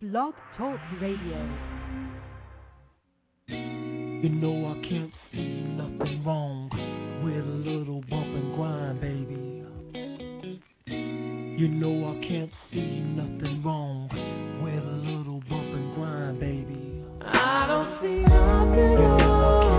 Blog Talk Radio. You know I can't see nothing wrong with a little bump and grind, baby. You know I can't see nothing wrong with a little bump and grind, baby. I don't see nothing wrong.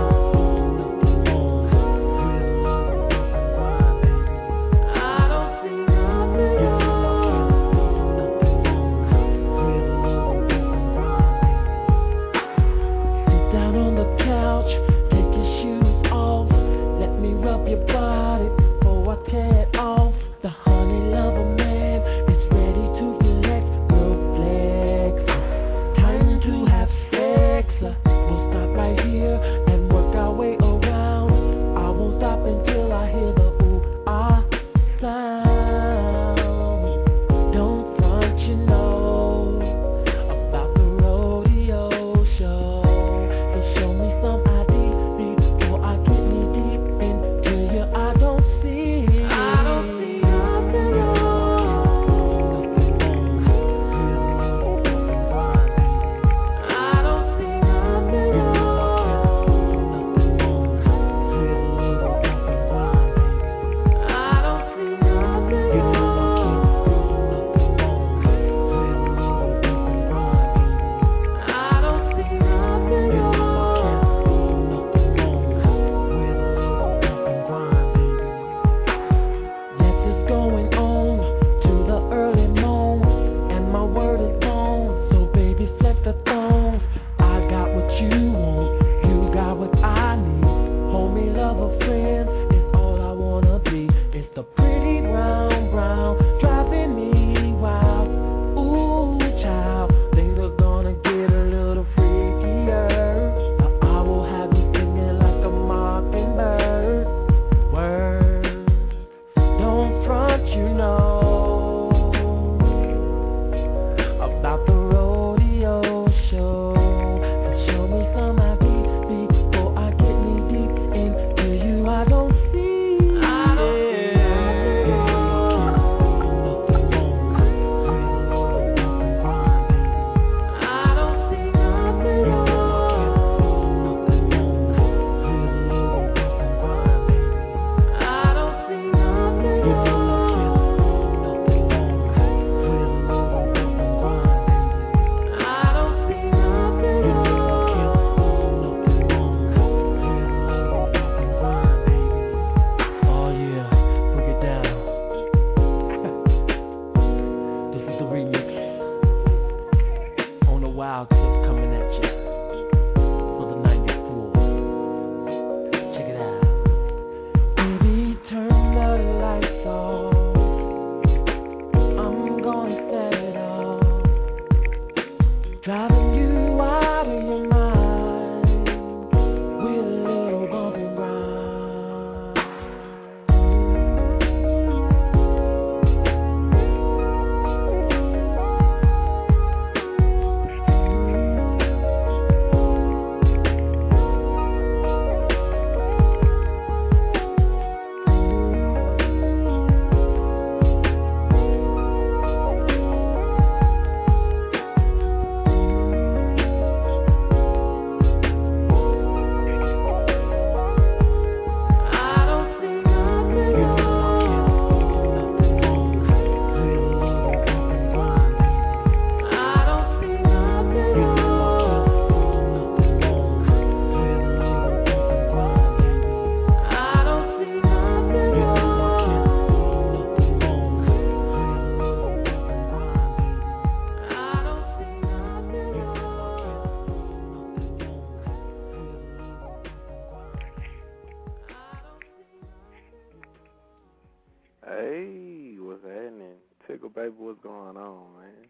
Hey, what's happening? Tickle baby, what's going on, man?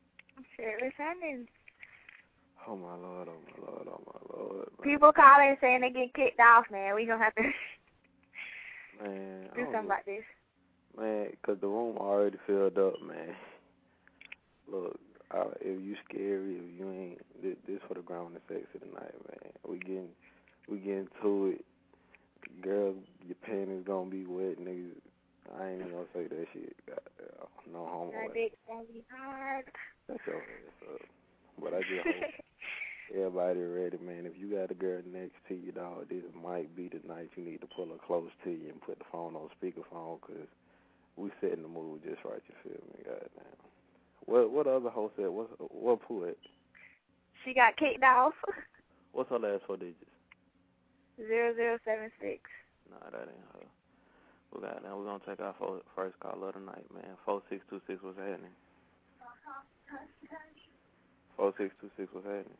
Shit, what's happening? Oh my lord, oh my lord, oh my lord. Man. People calling saying they get kicked off, man. We gonna have to man, do something about this. Man, 'cause the room already filled up, man. Look, if you scary, if you ain't, this for the ground and sexy tonight, man. We getting to it. Girl, your panties gonna be wet, niggas. I ain't even gonna say that shit. No homo. My dick's gonna be hard. Shut your ass up. But I just hope everybody ready, man. If you got a girl next to you, dog, this might be the night you need to pull her close to you and put the phone on speakerphone, because we setting the mood just right, you feel me? Goddamn. What other host said? What poet? She got kicked off. What's her last 4 digits? 0076. Nah, that ain't her. Well, goddamn, we're going to take our first call of the night, man. 4626, what's happening? 4626, what's happening?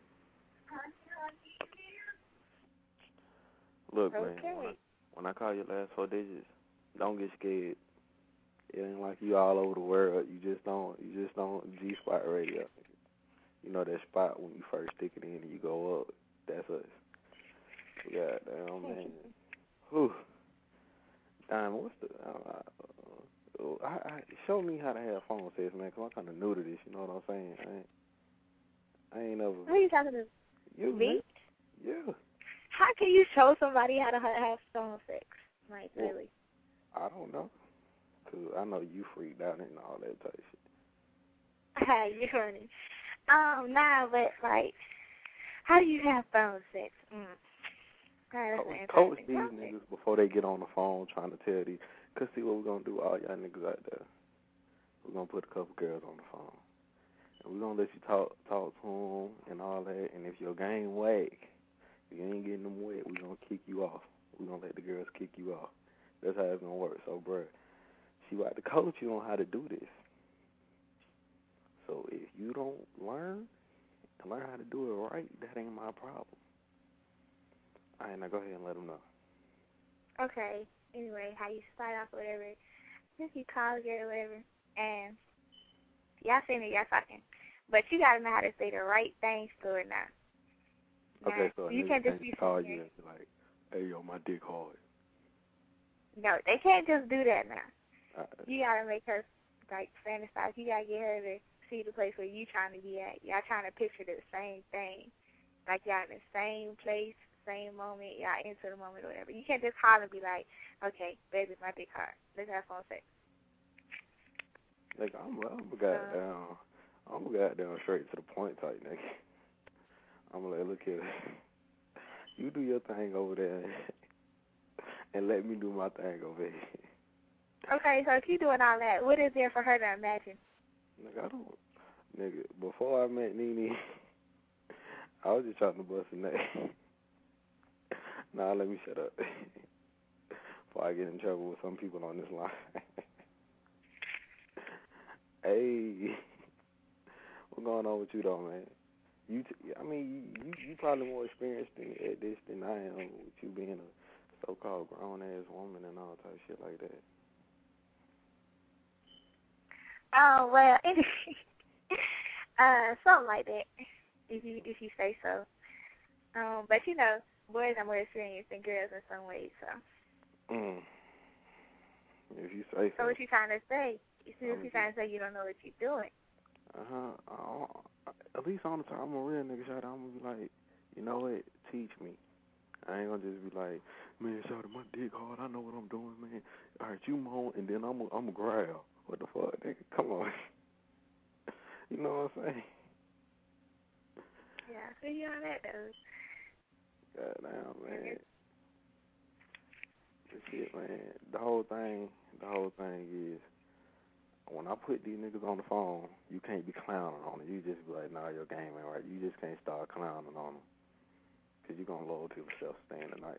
Look, Okay. man, when I call your last 4 digits, don't get scared. It ain't like you all over the world. You just don't G-Spot Radio. You know that spot when you first stick it in and you go up? That's us. Goddamn, man. Whew. Diamond, what's the... show me how to have phone sex, man, because I'm kind of new to this, you know what I'm saying? I ain't never... Who are you talking to? You, Me? man. Yeah. How can you show somebody how to have phone sex? Like, Well, really? I don't know. Because I know you freaked out and all that type of shit. You're funny. Nah, but, like, how do you have phone sex? Coach these niggas before they get on the phone trying to tell these. Because see what we're going to do, all y'all niggas out there. We're going to put a couple girls on the phone. And we're going to let you talk to them and all that. And if your game whack, if you ain't getting them wet, we're going to kick you off. We're going to let the girls kick you off. That's how it's going to work. So, bruh, she about to coach you on how to do this. So if you don't learn how to do it right, that ain't my problem. All right, now go ahead and let them know. Okay. Anyway, how you start off or whatever. Just you call a girl or whatever. And y'all sitting there, y'all talking. But you got to know how to say the right things to her now. Okay, so you can't just be call you and be like, hey, yo, my dick hard. No, they can't just do that now. You got to make her, like, fantasize. You got to get her to see the place where you trying to be at. Y'all trying to picture the same thing. Like, y'all in the same place, same moment. Y'all into the moment or whatever. You can't just holler and be like, okay, baby, my dick hard. Let's have phone sex. Like, I'm a goddamn straight to the point type nigga. I'm like, look here. You do your thing over there and let me do my thing over here. Okay, so if you doing all that, what is there for her to imagine? Before I met Nene, I was just trying to bust a nut. Nah, let me shut up. Before I get in trouble with some people on this line. Hey, what's going on with you though, man? You probably more experienced at this than I am with you being a so-called grown-ass woman and all type of shit like that. Oh, well, something like that, if you say so. But, you know, boys are more experienced than girls in some ways, so. If you say so. So what you trying to say? If you trying to say you don't know what you're doing. At least on the time, I'm a real nigga, shawty. I'm gonna be like, you know what? Teach me. I ain't gonna just be like, man, shawty, my dick hard. I know what I'm doing, man. All right, you moan, and then I'm gonna growl. What the fuck, nigga? Come on. You know what I'm saying? Yeah, so you on that though. Goddamn, man. This shit, man. The whole thing is, when I put these niggas on the phone, you can't be clowning on them. You just be like, nah, your game ain't right. You just can't start clowning on them. Because you're going to lower people's self-esteem tonight.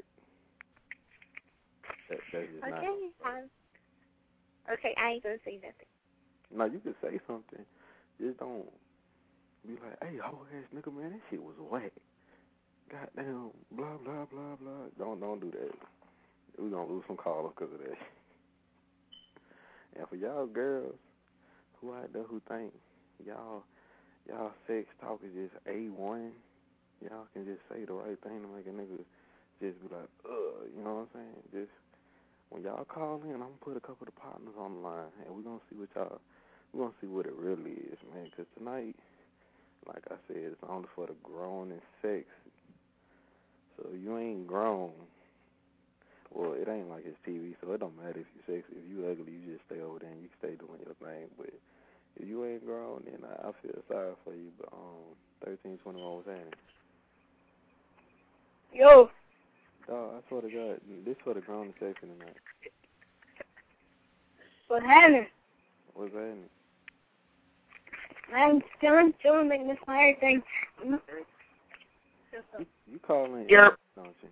That's just not. Okay, I ain't going to say nothing. No, you can say something. Just don't be like, hey, hoe-ass nigga, man, that shit was whack. Goddamn, blah, blah, blah, blah. Don't do that. We're going to lose some callers because of that. And for y'all girls who out there who think y'all sex talk is just A1, y'all can just say the right thing to make a nigga just be like, you know what I'm saying? Just when y'all call in, I'm gonna put a couple of partners on the line, and we're gonna see what it really is, man. Because tonight, like I said, it's only for the grown and sexy. So if you ain't grown, well, it ain't like it's TV, so it don't matter if you're sexy. If you ugly, you just stay over there and you can stay doing your thing. But if you ain't grown, then I feel sorry for you. But 21 was saying. Yo. Dog, I swear to God, this for the grown and sexy tonight. What happened? What's happening? I'm chilling, making this fire thing. You call in, Yep. Don't you?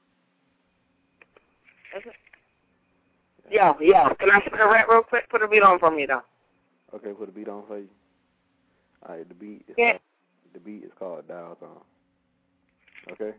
Yeah. Can I put a rap real quick? Put a beat on for me, though. Okay, put a beat on for you. All right, the beat is called Dial Tone. Okay?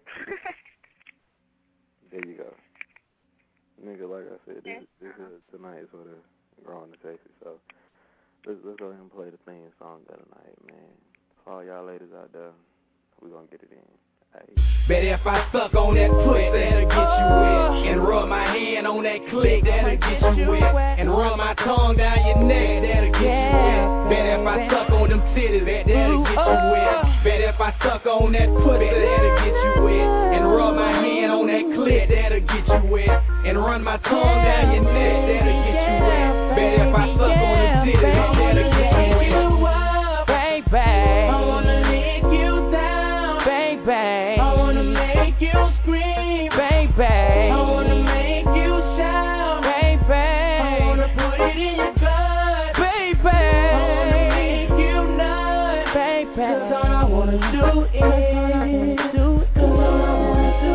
There you go. Nigga, like I said, this is tonight for the grown and sexy, so let's go ahead and play the theme song of the night, man. For all y'all ladies out there, we gonna get it in. Bet if I suck on that pussy, that'll get you wet. And rub my hand on that click, that'll get you wet. And run my tongue down your neck, that'll get you wet. Bet if I suck on them titties, that'll get you wet. Bet if I suck on that pussy, that'll get you wet. And rub my hand on that click, that'll get you wet. And run my tongue down your neck, that'll get you wet. Bet if I suck on them titties, that'll get you wet. Baby, I wanna lick you down, baby. I wanna make you scream, baby. I wanna make you shout, baby. I wanna put it in your blood, baby. I wanna make you nut, baby. 'Cause all I wanna do is do it. 'Cause all I wanna do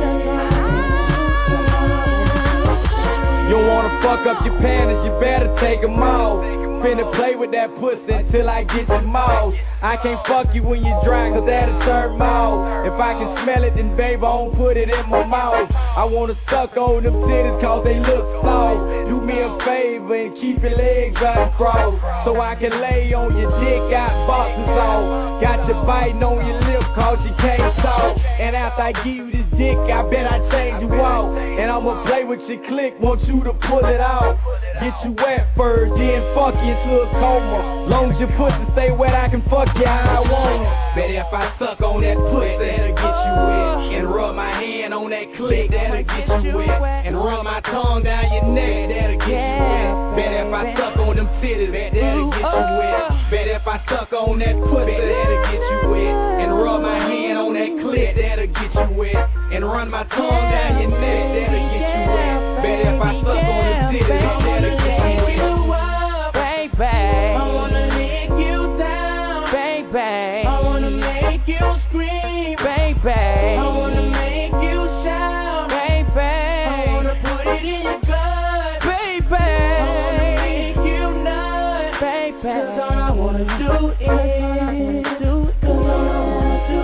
is You wanna fuck up your panties, you better take them off. Finna play with that pussy until I get your mouth. I can't fuck you when you dry, 'cause that'll turn mouth. If I can smell it, then babe, I won't put it in my mouth. I wanna suck on them titties 'cause they look soft. Do me a favor and keep your legs uncrossed, so I can lay on your dick, got boxes off. Got you biting on your lip 'cause you can't talk. And after I give you this dick, I bet I change you out. And I'ma play with your click, want you to pull it out. Get you wet first, then fuck you into a coma. Long as your pussy stay wet, I can fuck you how I want. Bet if I suck on that pussy, that'll get you wet. And rub my hand on that click, that'll get you wet. And run my tongue down your neck, that'll get you wet. Bet if I suck on them titties, that'll get you wet. Bet if I suck on that pussy, that'll get you wet. And rub my hand on that click, that'll get you wet. And run my tongue down your neck, that'll get you wet. Bet if I suck on them titties, that'll get you wet. baby. I wanna lick you down, baby. I wanna make you scream, baby. I wanna make you shout, baby. I wanna put it in your blood, baby. I wanna make you nut, baby. 'Cause all I wanna do is do it. 'Cause all I wanna do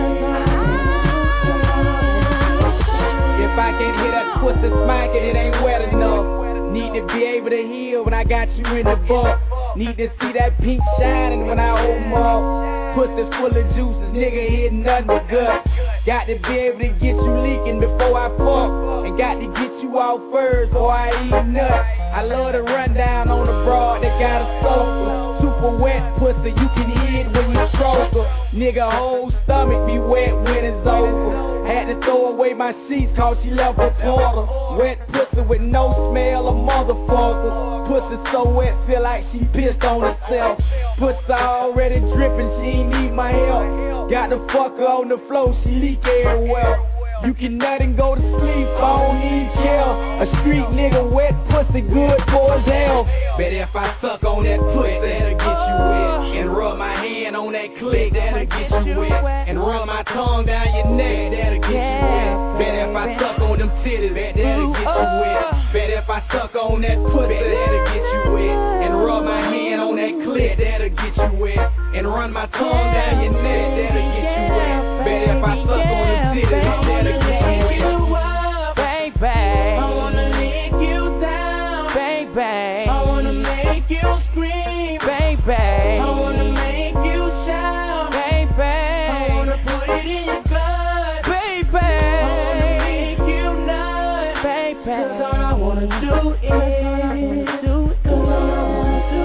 is if I can't hear that pussy smacking, it ain't wet enough. Need to be able to heal when I got you in the buck. Need to see that pink shining when I open up. Pussy full of juices, nigga hit nothing but gut. Got to be able to get you leaking before I fuck. And got to get you out first before I eat nuts. I love to run down on the broad that got a soaker. Super wet pussy, you can hear it when you stroke her. Nigga whole stomach be wet when it's over. Had to throw away my sheets 'cause she left her porter. Wet pussy with no smell, a motherfucker. Pussy so wet, feel like she pissed on herself. Pussy already dripping, she ain't need my help. Got to fuck her on the floor, she leak everywhere. You can nut and go to sleep, I don't need care. A street nigga wet pussy good for his health. Bet if I suck on that pussy, that'll get you wet. And rub my hand on that click, that'll get you wet. And run my tongue down your neck, that'll get you wet. Bet if I suck on them titties, that'll get you wet. Bet if I suck on that pussy, that'll get you wet. And rub my hand on that click, that'll get you wet. And run my tongue down your neck, that'll get you wet. Bet if I suck on them titties, that'll get you wet. Baby, I wanna lick you down, baby. I wanna make you scream, baby. I wanna make you shout, baby. I wanna put it in your blood, baby. I wanna make you nut, baby. 'Cause all I wanna do is do it. 'Cause all I wanna do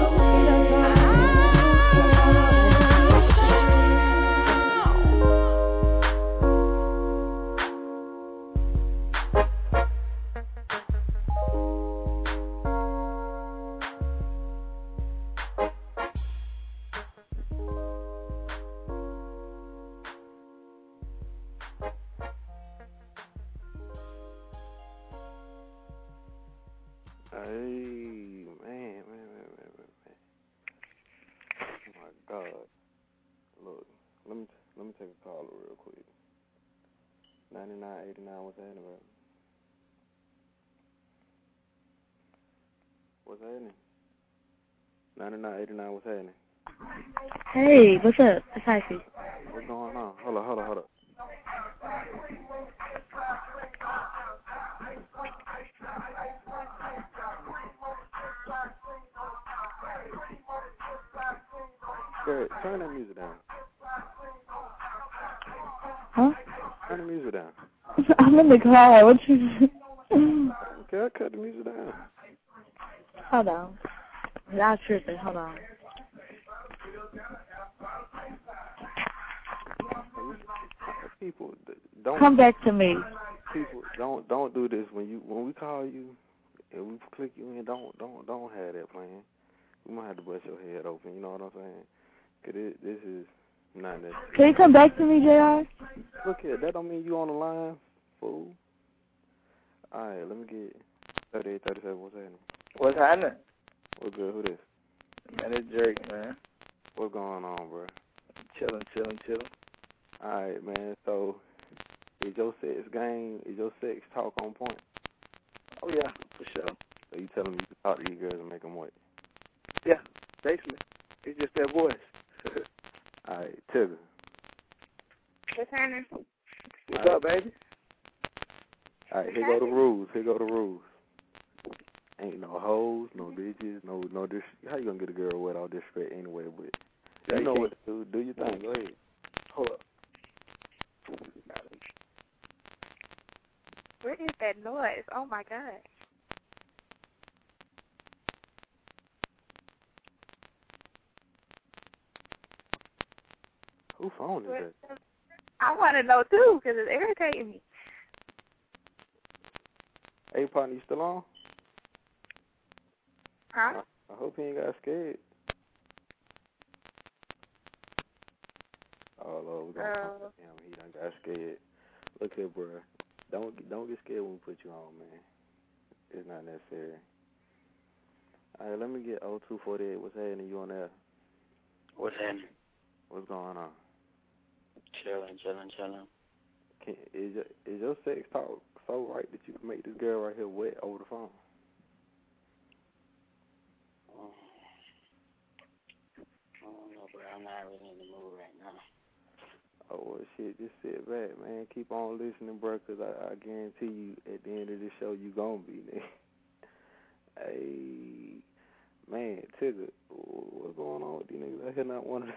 is Let me take a call real quick. 9989, what's happening, bro? What's happening? 9989, what's happening? Hey, what's up? It's Hyphy. What's going on? Hold up. Good. Turn that music down. Huh? Turn the music down. I'm in the car. What you... Okay, I'll cut the music down. Hold on. Y'all tripping. Hold on. People don't come back to me. People don't do this when we call you and we click you in. Don't have that plan. You might have to bust your head open. You know what I'm saying? 'Cause this is not that. Can you come back to me, JR? Look here, that don't mean you on the line, fool. All right, let me get 3837. What's happening? What's happening? What's good? Who this? Man, it's Drake, man. What's going on, bro? Chilling. All right, man. So, is your sex talk on point? Oh, yeah, for sure. So you telling me you can talk to these girls and make them wait? Yeah, basically. It's just their voice. All right, Tigger. What's happening? What's up, baby? All right, here go the rules. Ain't no hoes, no bitches, no dis. How you gonna get a girl wet all disrespect anyway? But you know what to do. Do your thing. Go ahead. Hold up. Where is that noise? Oh my God. Who phone is that? I want to know too, because it's irritating me. Hey, partner, you still on? Huh? I hope he ain't got scared. Oh Lord, we gonna him. He done got scared. Look here, bro. Don't get scared when we put you on, man. It's not necessary. All right, let me get 0248. What's happening? You on there? What's happening? What's going on? Chilling. Is your sex talk so right that you can make this girl right here wet over the phone? I don't know, but I'm not really in the mood right now. Oh, well, shit, just sit back, man. Keep on listening, bro, because I guarantee you at the end of this show you going to be there. Hey, man, Tigger, what's going on with these niggas out here not wanting to...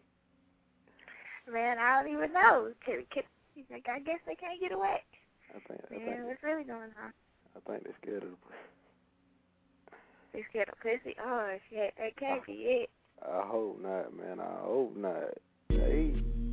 Man, I don't even know. I guess they can't get away. I think what's really going on? I think they're scared of the pussy. They scared of pussy? Oh, shit, that can't be it. I hope not, man. I hope not. Hey.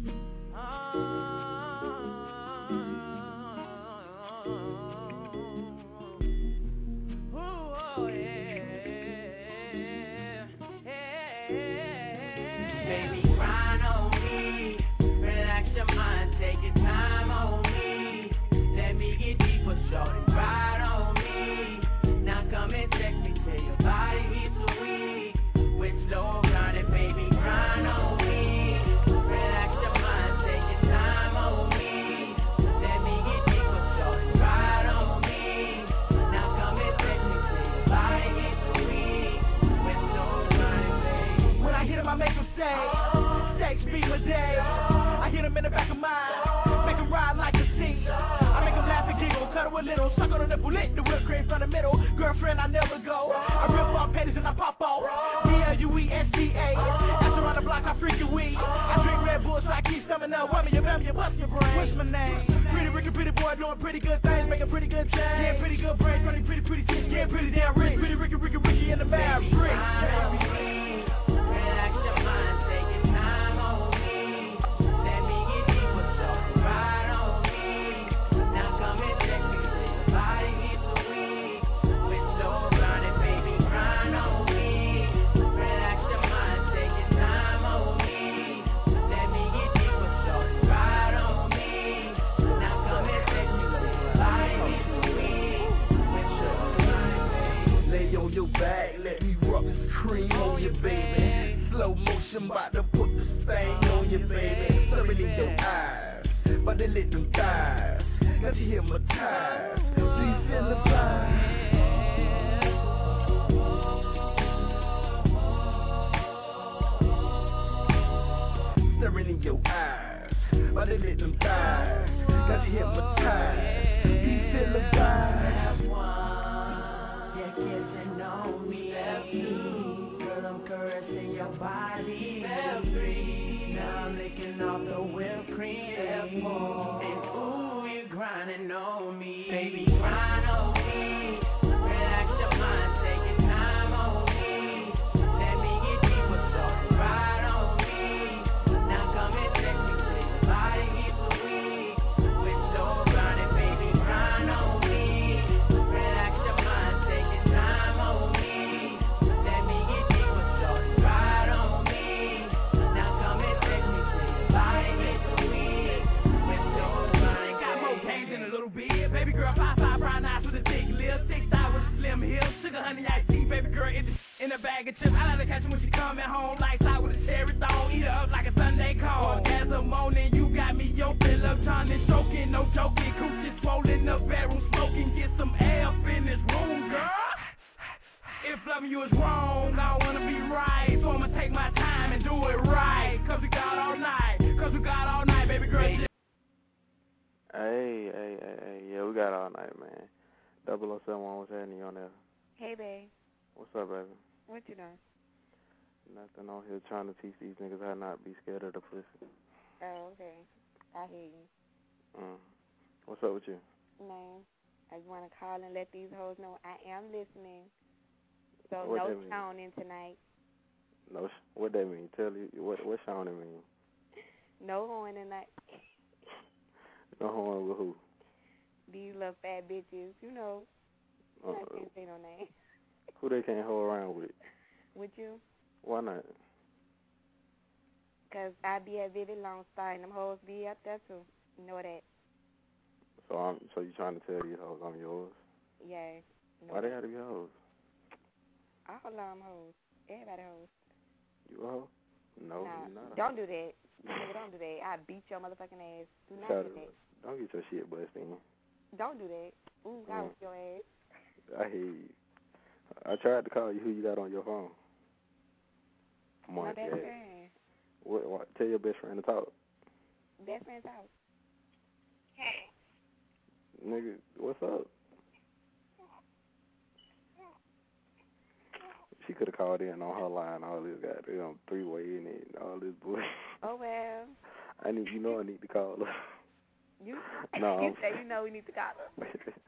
Sex be my day. I hit him in the back of mine, make him ride like a steam. I make him laugh and giggle, cuddle a little, suck on the nipple, lick the whipped cream from the middle. Girlfriend, I never go. I rip off panties and I pop off. DLUESTA. After around the block, I freak your weed. I drink Red Bull, so I keep summing up. Whammy, you bust your brain. What's my name? Pretty Ricky, pretty boy, doing pretty good things, making pretty good change. Yeah, pretty good brains, running pretty chicks, yeah, pretty damn rich. Pretty Ricky in the Maverick. Cream on you, baby. Slow motion but they lit them thighs. Got you hypnotized. Do you feel the vibe? Staring in your eyes, but they lit them thighs. Got you hypnotized. Do you feel the vibe? Step one, you're kissing on me. Step two, girl, I'm caressing your body. Step three, now I'm licking off the whipped cream. Step four, and ooh, you're grinding on me. Baby, grind on me. Relax your mind, take your time on me. Let me get deeper, so ride on me. Now come and take me to your body, get so weak. With slow grinding, baby, grind on me. Relax your mind, take your time on me. Let me get deeper, so ride on me. Now come and take me to your body, get so weak. With slow grinding, got more games than a little bit. Baby girl, 5'5", brown eyes with a thick lip, 6'5" with a slim hip, sugar honey iced tea. Baby girl, in a bag of chips. I like to catch her when she coming home, lights out with a cherry thong. Eat her up like a Sunday cone. As a morning, you got me your fill up, trying to stroking, no joking. Coochie swollen up, bedroom smoking. Get some air up in this room, girl. If loving you is wrong, I don't wanna be right, so I'ma take my time and do it right. Cause we got all night, baby girl. Hey, yeah, we got all night, man. 0071, what's happening on there? Hey, babe. What's up, baby? What you doing? Nothing on here trying to teach these niggas how not to be scared of the pussy. Oh, okay. I hear you. What's up with you? Man, I just want to call and let these hoes know I am listening. So What no that mean? shouting tonight. No, what that mean? Tell you what sounding mean? No horn tonight. No horn with who? These little fat bitches, you know. I can't say no name. Who they can't hold around with? With you? Why not? Because I be at Vivid Lone Star and them hoes be up there too. You know that. So you trying to tell these hoes I'm yours? Yeah. Why they gotta be hoes? All of them hoes. Everybody hoes. You a hoe? No, nah, you're not. Don't do that. Nigga, don't do that. I beat your motherfucking ass. Do not do that. Don't get your shit busted in. Don't do that. Ooh, I whip your ass. I hear you. I tried to call you. Who you got on your phone? My best friend. What? Tell your best friend to talk. Best friend talk. Hey. Nigga, what's up? She could have called in on her line. All this goddamn three-way in it, all this bullshit. Oh well. I need to call her. You No. say you know we need to call her.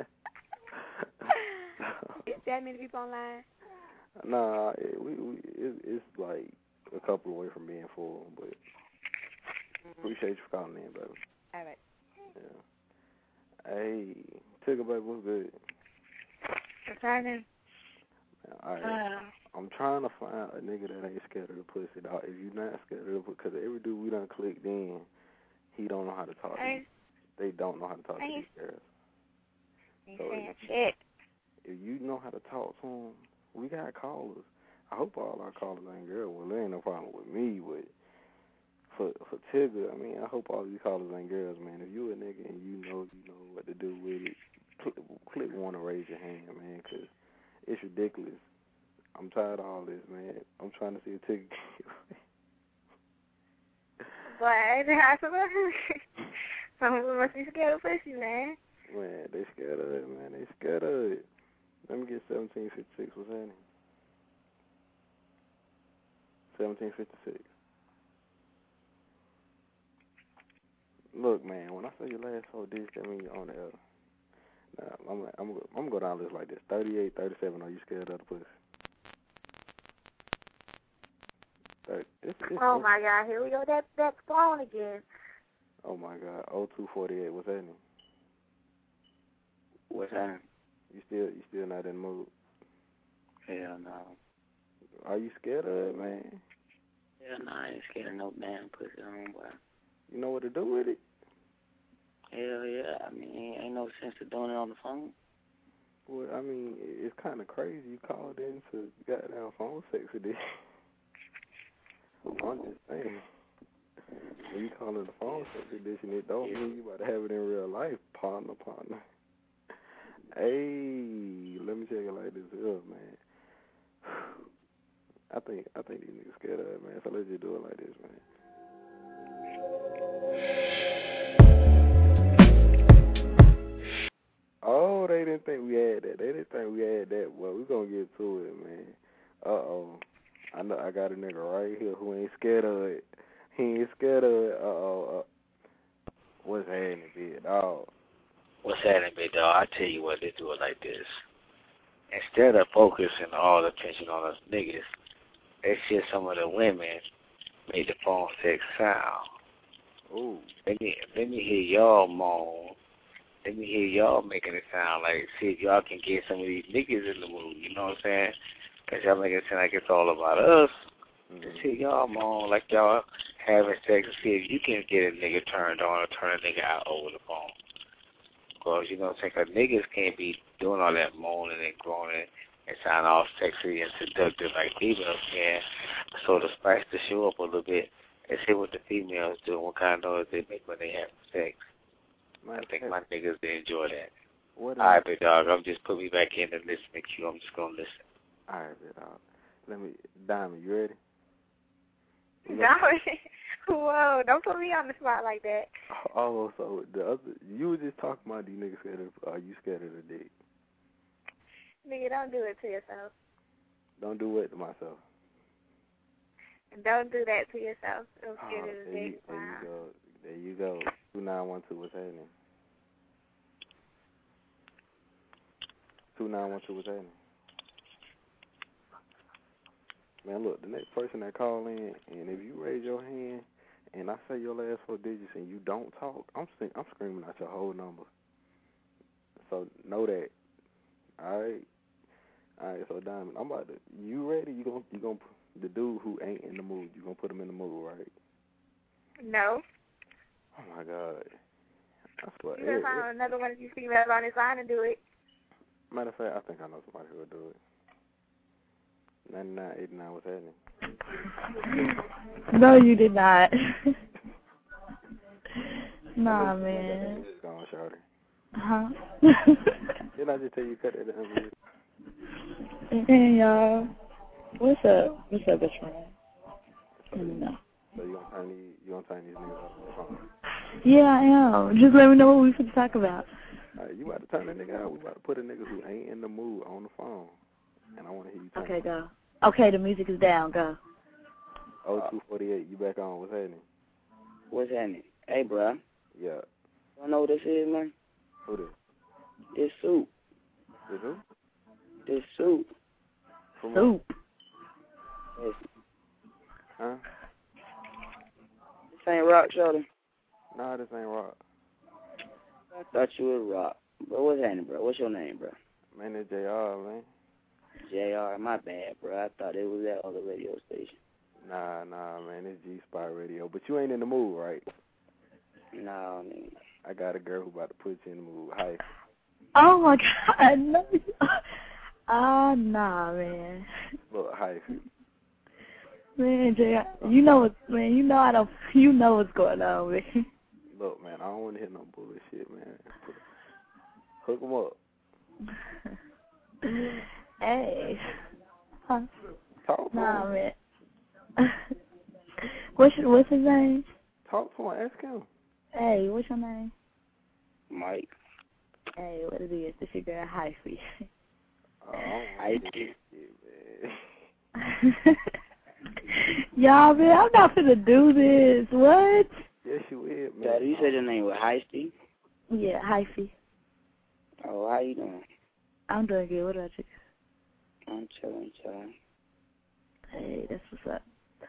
Is that many people online? Nah, it's like a couple away from being full, but appreciate you for calling in, baby. All right. Yeah. Hey, Tigger, baby, what's good? What's happening? All right. I'm trying to find a nigga that ain't scared of the pussy, dog. If you not scared of the pussy, because every dude we done clicked in, he don't know how to talk to you. They don't know how to talk to these girls. So if you know how to talk to them, we got callers. I hope all our callers ain't girls. Well, there ain't no problem with me, but for Tigger, I mean, I hope all these callers ain't girls, man. If you a nigga and you know what to do with it, click one to raise your hand, man, because it's ridiculous. I'm tired of all this, man. I'm trying to see a Tigger. But some people must be scared of pussy, man. Man, they scared of it, man. They scared of it. Let me get 1756. What's happening? 1756. Look, man, when I say your last 4 digits, that means you're on the air. Nah, I'm gonna go down the list like this. 38, 37. Are you scared of the pussy? Oh my God! Here we go. That phone again. Oh my God! 0248. What's happening? What's happening? You still not in the mood? Hell no. Are you scared of it, man? Hell no, I ain't scared of no damn pussy, homeboy. You know what to do with it? Hell yeah. I mean, ain't no sense to doing it on the phone. Well, I mean, it's kind of crazy. You called in to goddamn phone sex with this. I'm just saying. you calling the phone sex edition, it don't mean you about to have it in real life, partner. Hey, let me tell you like this here, man. I think these niggas scared of it, man. So let's just do it like this, man. Oh, they didn't think we had that. Well, we gonna get to it, man. Uh-oh. I know I got a nigga right here who ain't scared of it. He ain't scared of it. Uh-oh. What's happening, big dog? What's happening, big dog? I tell you what, they do it like this. Instead of focusing all the attention on us niggas, they see some of the women make the phone sex sound. Ooh. Let me hear y'all moan. Let me hear y'all making it sound like, see if y'all can get some of these niggas in the mood, you know what I'm saying? Because y'all make it sound like it's all about us. Just see y'all moan like y'all having sex and see if you can get a nigga turned on or turn a nigga out over the phone. Because, you know what I'm saying, 'cause niggas can't be doing all that moaning and groaning and sound all sexy and seductive like females can. So to spice the show up a little bit and see what the females do, what kind of noise they make when they have sex. I think my niggas, they enjoy that. All right, big dog, I'm just put me back in the listening queue. I'm just going to listen. All right, big dog. Diamond, you ready? Diamond? Whoa, don't put me on the spot like that. Oh, so you were just talking about these niggas scared of, are you scared of the dick? Nigga, don't do it to yourself. Don't do what to myself? Don't do that to yourself. Don't scared of the dick. There you go. 2912, what's happening? 2912, what's happening? Man, look, the next person that call in, and if you raise your hand and I say your last 4 digits and you don't talk, I'm screaming out your whole number. So know that. All right, so Diamond, I'm about to. You ready? You gonna the dude who ain't in the mood. You gonna put him in the mood, right? No. Oh my God. I swear. You gonna find another one of these females on his line and do it. Matter of fact, I think I know somebody who will do it. 9989, what's happening? No, you did not. Nah, man. Just go on, shorty. Huh? Didn't I just tell you cut that down? Hey, y'all. What's up? What's up, best friend? No. So you gonna turn these niggas off the phone? Yeah, I am. Just let me know what we should talk about. All right, you about to turn that nigga out. We about to put a nigga who ain't in the mood on the phone. And I want to hear you talk. Okay, go. Okay, the music is down. Go. 0248, you back on. What's happening? What's happening? Hey, bro. Yeah. You know what this is, man? Who this? This Soup. This who? This Soup. Soup. Yes. Huh? This ain't Rock, Shorty. Nah, this ain't Rock. I thought you was Rock. Bro, what's happening, bro? What's your name, bro? Man, it's JR, man. JR, my bad, bro. I thought it was that other radio station. Nah, man, it's G-Spot Radio. But you ain't in the mood, right? No, man. I got a girl who about to put you in the mood. Hi. Oh, my God. No. Nah, man. Look, hi. Man, JR, you know what's going on, man. Look, man, I don't want to hear no bullshit, man. Hook them up. Hey. Huh? Talk to Nah, him. man. What's his name? Talk to him. Ask him. Hey, what's your name? Mike. Hey, what it is? This your girl, Hyphy. Y'all, man, I'm not finna do this. What? Yes, you is, man. Daddy, you said your name was Heisty? Yeah, Hyphy. Oh, how you doing? I'm doing good. What about you? I'm chilling. Hey, that's what's up.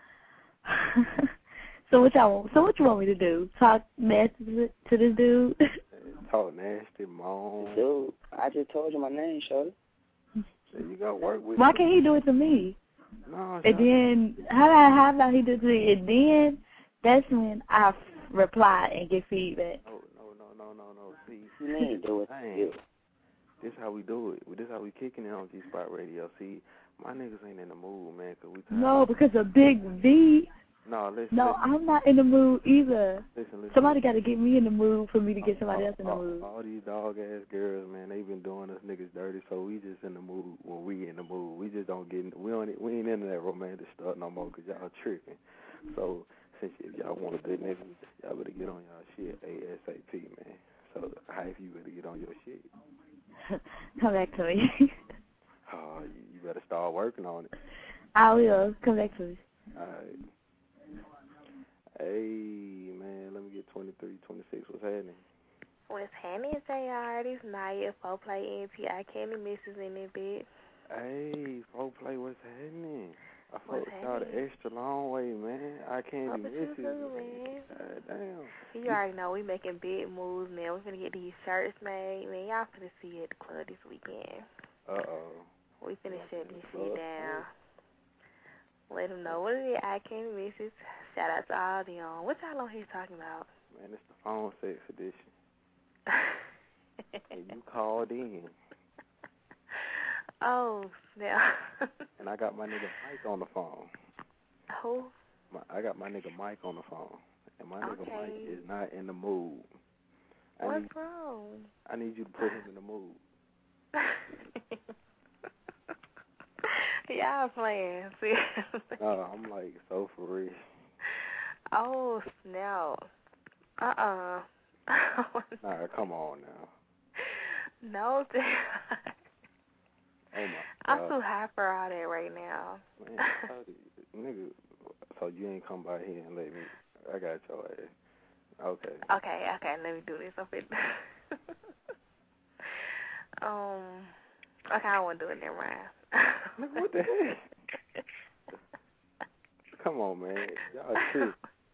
So what you want me to do? Talk nasty to this dude? Talk nasty, mom. Dude, I just told you my name, Shorty. So you got work with Why can't he do it to me? No, and then, how about he do it to me? And then, that's when I reply and get feedback. No. See, you mean do it? This how we do it. This how we kicking it on G-Spot Radio. See, my niggas ain't in the mood, man. Cause we No, because of Big V. No, listen. No, I'm not in the mood either. Listen. Somebody got to get me in the mood for me to get somebody else in the mood. All these dog-ass girls, man, they been doing us niggas dirty, so we just in the mood when we in the mood. We just don't get, we ain't into that romantic stuff no more because y'all tripping. So, since y'all want a good nigga, y'all better get on y'all shit ASAP, man. So, Hype, you better get on your shit. Come back to me. Oh, you better start working on it. I will. Come back to me. All right. Hey, man, let me get 23, 26. What's happening? What's happening, JR? This Naya, 4Play NT. I can't miss us in that bit. Hey, 4Play, what's happening? I fucked y'all the extra long way, man. I can't miss it, man. Damn. You already know we making big moves, man. We're finna get these shirts made. Man, y'all finna see you at the club this weekend. Uh-oh. We finna shut this shit down. Let them know what it is. I can't miss it. Shout out to all them. What y'all on here talking about? Man, it's the phone sex edition. And you called in. Oh, yeah. And I got my nigga Mike on the phone. Who? I got my nigga Mike on the phone. And my nigga Mike is not in the mood. What's wrong? I need you to put him in the mood. Y'all playing. No, I'm like so for real. Oh, snap. Nah, come on now. No, oh my God. I'm too high for all that right now. Man, nigga, so you ain't come by here and let me. I got your ass. Okay. Okay, let me do this. Okay, I don't want to do it, never mind. What the heck? Come on, man. Y'all shit.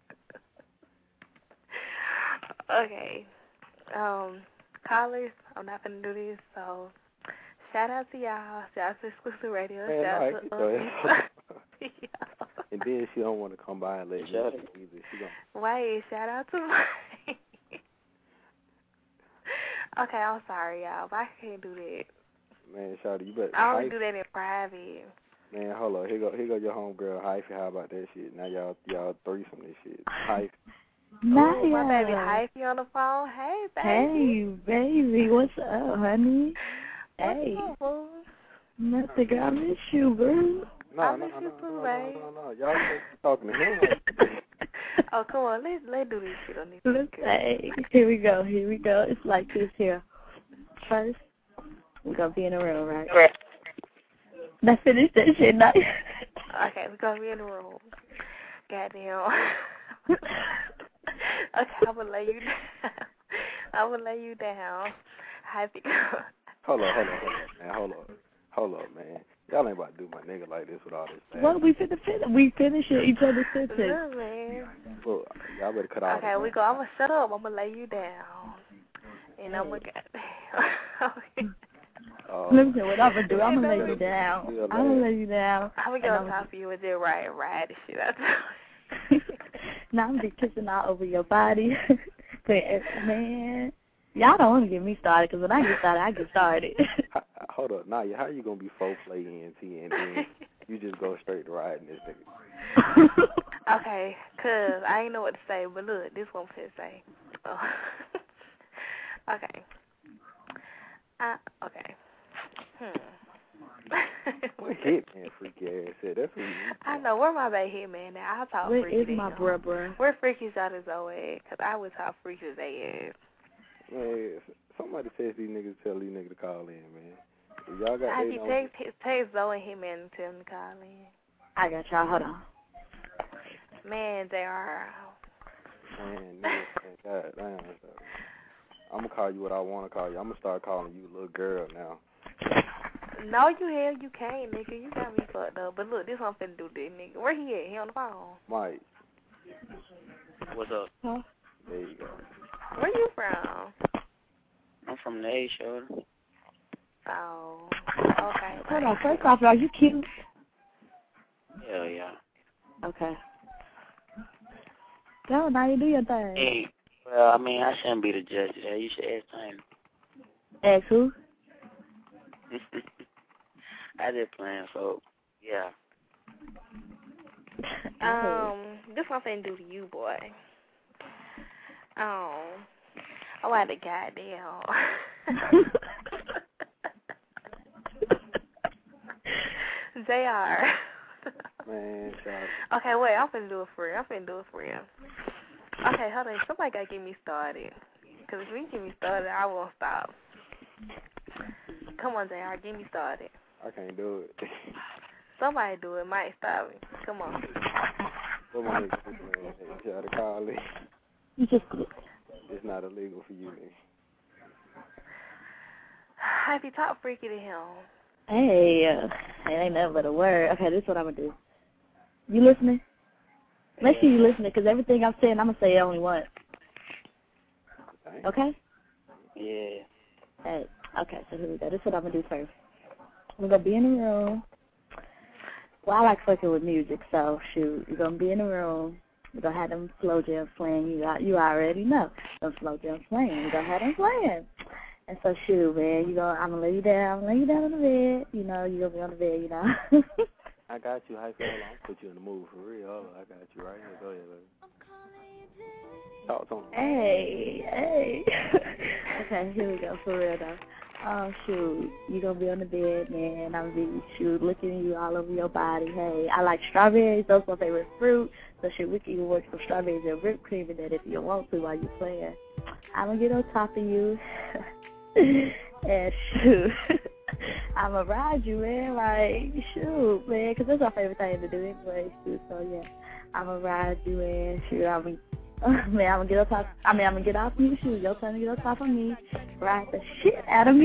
Okay. Callers, I'm not going to do this, so shout out to y'all. Shout out to Exclusive Radio. Man, shout out to And then she don't want to come by and let me either. She gonna... Wait, shout out to my... Okay, I'm sorry, y'all, but I can't do that. Man, Shawty, you better... I only do that in private. Man, hold on. Here go your homegirl, Hyphy. How about that shit? Now y'all threesome this shit. Hyphy. Naya. Oh, my baby Hyphy on the phone. Hey, baby. Hey, baby. What's up, honey? Hey. What's up, boo? Nothing, girl. I miss you, boo. No. Y'all talking to him. Oh, come on. Let's do this shit on this. Hey, here we go. It's like this here. First, we're going to be in a room, right? Right. Let's finish that shit now. Okay, we're going to be in the room. Goddamn. Okay, I'm going to lay you down. Happy. Hold on, man. Y'all ain't about to do my nigga like this with all this. Well, we finishing each other's sentences. Look, man. Well, y'all better cut out. Okay, I'm going to shut up. I'm going to lay you down. And I'm going to... Let me tell you what I'm going to do. I'm going to lay you down. I'm going to lay you down. I'm going to talk to you and just ride the shit out. Now I'm going to be kissing all over your body. Man, y'all don't want to get me started, because when I get started. Hold up. Naya, how you going to be 4Play ENT and then you just go straight to riding this nigga? Okay, because I ain't know what to say, but look, this one I'm say. Oh. Okay. Okay. What hitman freaky ass said? That's what I know. Where my baby hitman now? I'll talk freaky. Where is my bruh? Where freaky's out his old ass? Because I would talk freaky as they ass. Man, somebody says these niggas tell these niggas to call in, man. If y'all got How you text Zoe and him and tell him to call in? I got y'all. Hold on. Man, they are. Man, God damn. I'm going to call you what I want to call you. I'm going to start calling you little girl now. No, you can't, nigga. You got me fucked up. But look, this one I'm finna do this, nigga. Where he at? He on the phone. Mike. What's up? Huh? There you go. Where you from? I'm from the A, show. Oh, okay. Hold on. First off, are you cute? Hell yeah. Okay. Go, now you do your thing. Hey, well, I mean, I shouldn't be the judge today. You should ask Tiny. Ask who? I just playing, so, yeah. This one thing do to you, boy. I want the goddamn. JR. Man, child. Okay, wait, I'm finna do it for you. Okay, hold on. Somebody gotta get me started. Because if you get me started, I won't stop. Come on, JR, get me started. I can't do it. Somebody do it. Might stop me. Come on. What my nigga man? Try to call it. You just It's not illegal for you, nigga. If you talk freaky to him. Hey, it ain't nothing but a word. Okay, this is what I'm going to do. You listening? Make sure you listening, because everything I'm saying, I'm going to say it only once. Okay? Yeah. Hey, okay, so here we go. This is what I'm going to do first. We're going to be in the room. Well, I like fucking with music, so shoot. We're going to be in the room. We're going to have them slow jams playing. You already know. Them slow jams playing. We're going to have them playing. And so, shoot, man, I'm going to lay you down on the bed. You know, you're going to be on the bed, you know. I got you. How far I'm going to put you in the mood for real. I got you right here. Go ahead, baby. Talk to him. Hey. Okay, here we go, for real, though. Oh, shoot, you're going to be on the bed, man. I'm going to be, looking at you all over your body. Hey, I like strawberries. Those are my favorite fruit. So, shoot, we can even work some strawberries and whipped cream in that if you want to while you're playing. I'm going to get on top of you. And, shoot, I'm going to ride you, man. Like, shoot, man, because that's my favorite thing to do anyway, shoot. So, yeah, I'm going to ride you, and, shoot, man, I'm going to get on top. I'm going to get off you, shoot. Your turn to get on top of me. Ride the shit out of me.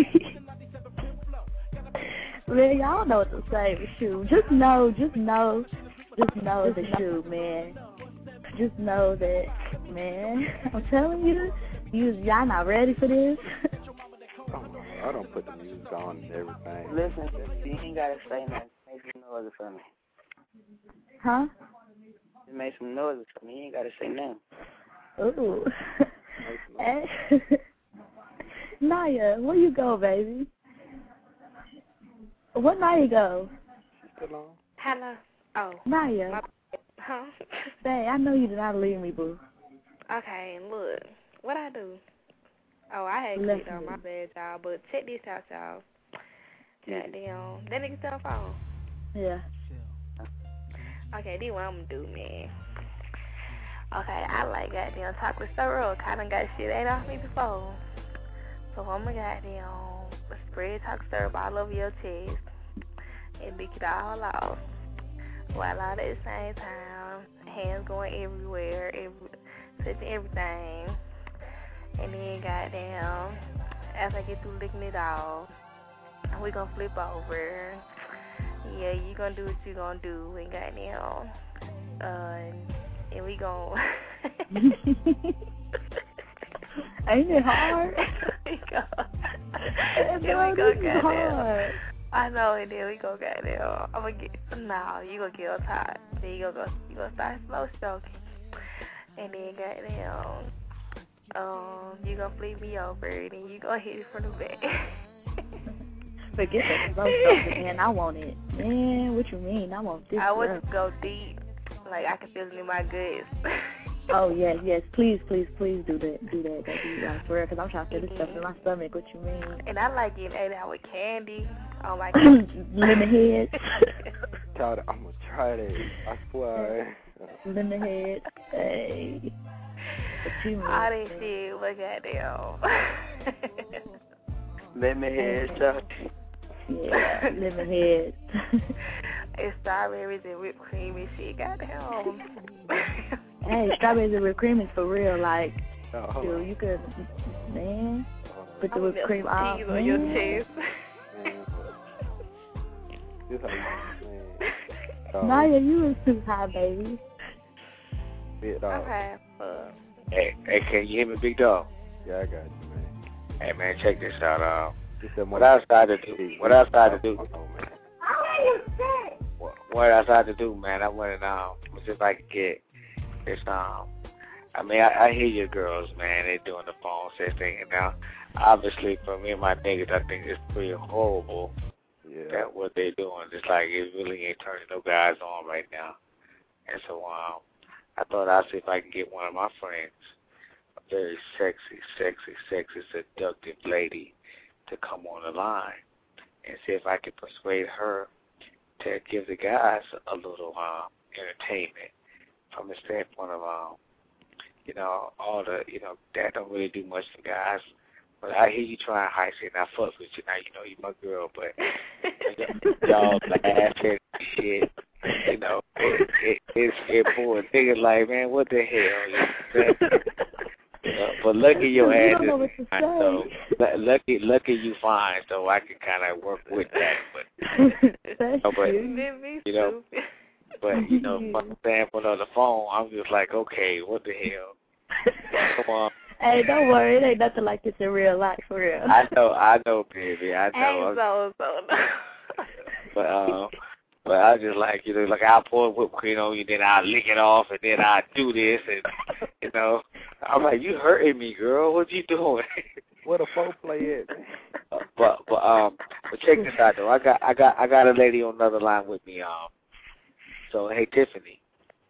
Man, y'all know what to say, but shoot. Just know the shoot, man. Just know that, man. I'm telling you, y'all not ready for this. I don't put the music on and everything. Listen, you ain't got to say nothing. Make some noise for me. Huh? Just make some noise for me. You ain't got to say nothing. Ooh. Naya, where you go, baby? Where Naya go? Hello. Oh. Naya. Huh? Say, I know you did not leave me, boo. Okay, look. What I do? Oh, I had clicked on my bad, y'all. But check this out, y'all. Goddamn. That nigga still on the phone? Yeah. Okay, this what I'm going to do, man. Okay, I like goddamn chocolate syrup. I done got shit ate off me before. So I'm going to goddamn spread chocolate syrup all over your chest and lick it all off. While all at the same time, hands going everywhere, touching everything. And then, goddamn, after I get through licking it off, we gonna flip over. Yeah, you gonna do what you gonna do. And goddamn, and we gonna. Ain't it hard? we go goddamn. I know, and then we go goddamn. I'm gonna get you gonna get on top. Then you gonna start slow stroking, and then goddamn. You gonna flip me over, and then you gonna hit it from the back. Forget that slow stroking, man. I want it. Man, what you mean? I want this. I want to go deep. Like, I can feel it in my guts. Oh, yes. Please do that. Do that, like, for real, because I'm trying to feel this stuff in my stomach. What you mean? And I like getting ate out with candy. Oh, my God. Lemon head. God, I'm going to try that. I swear. Lemon head. Hey. All that shit, look at them. Lemon head, Chuck. Yeah, lemon head. It's strawberries and whipped cream and shit. Goddamn. Hey, strawberries and whipped cream is for real. Like, dude, you could, man, put the whipped cream on your chest. This how you Naya, you was too high, baby. Okay. Hey, can you hear me, big dog? Yeah, I got you, man. Hey, man, check this out. What I decided to do, What I decided to do, man, I went and just like to get this. I mean, I hear you girls, man. They doing the phone sex thing, and now, obviously, for me and my niggas, I think it's pretty horrible that what they doing. It's like it really ain't turning no guys on right now. And so I thought I'd see if I can get one of my friends, a very sexy, seductive lady, to come on the line and see if I could persuade her to give the guys a little entertainment from the standpoint of, all the, that don't really do much for guys. But I hear you trying high shit, and I fuck with you. Now, you my girl, but y'all laughing and shit. It's bored. Niggas like, man, what the hell? But lucky your ass is fine, so lucky you fine, so I can kind of work with that. But from the standpoint of the phone, I'm just like, okay, what the hell? Come on. Hey, don't worry, it ain't nothing like this in real life, for real. I know, baby, I know. But I just like, like I'll pour whipped cream on you, then I'll lick it off, and then I'll do this, and I'm like, you hurting me, girl. What you doing? What a foreplay is, man. But check this out though. I got a lady on another line with me. So hey, Tiffany.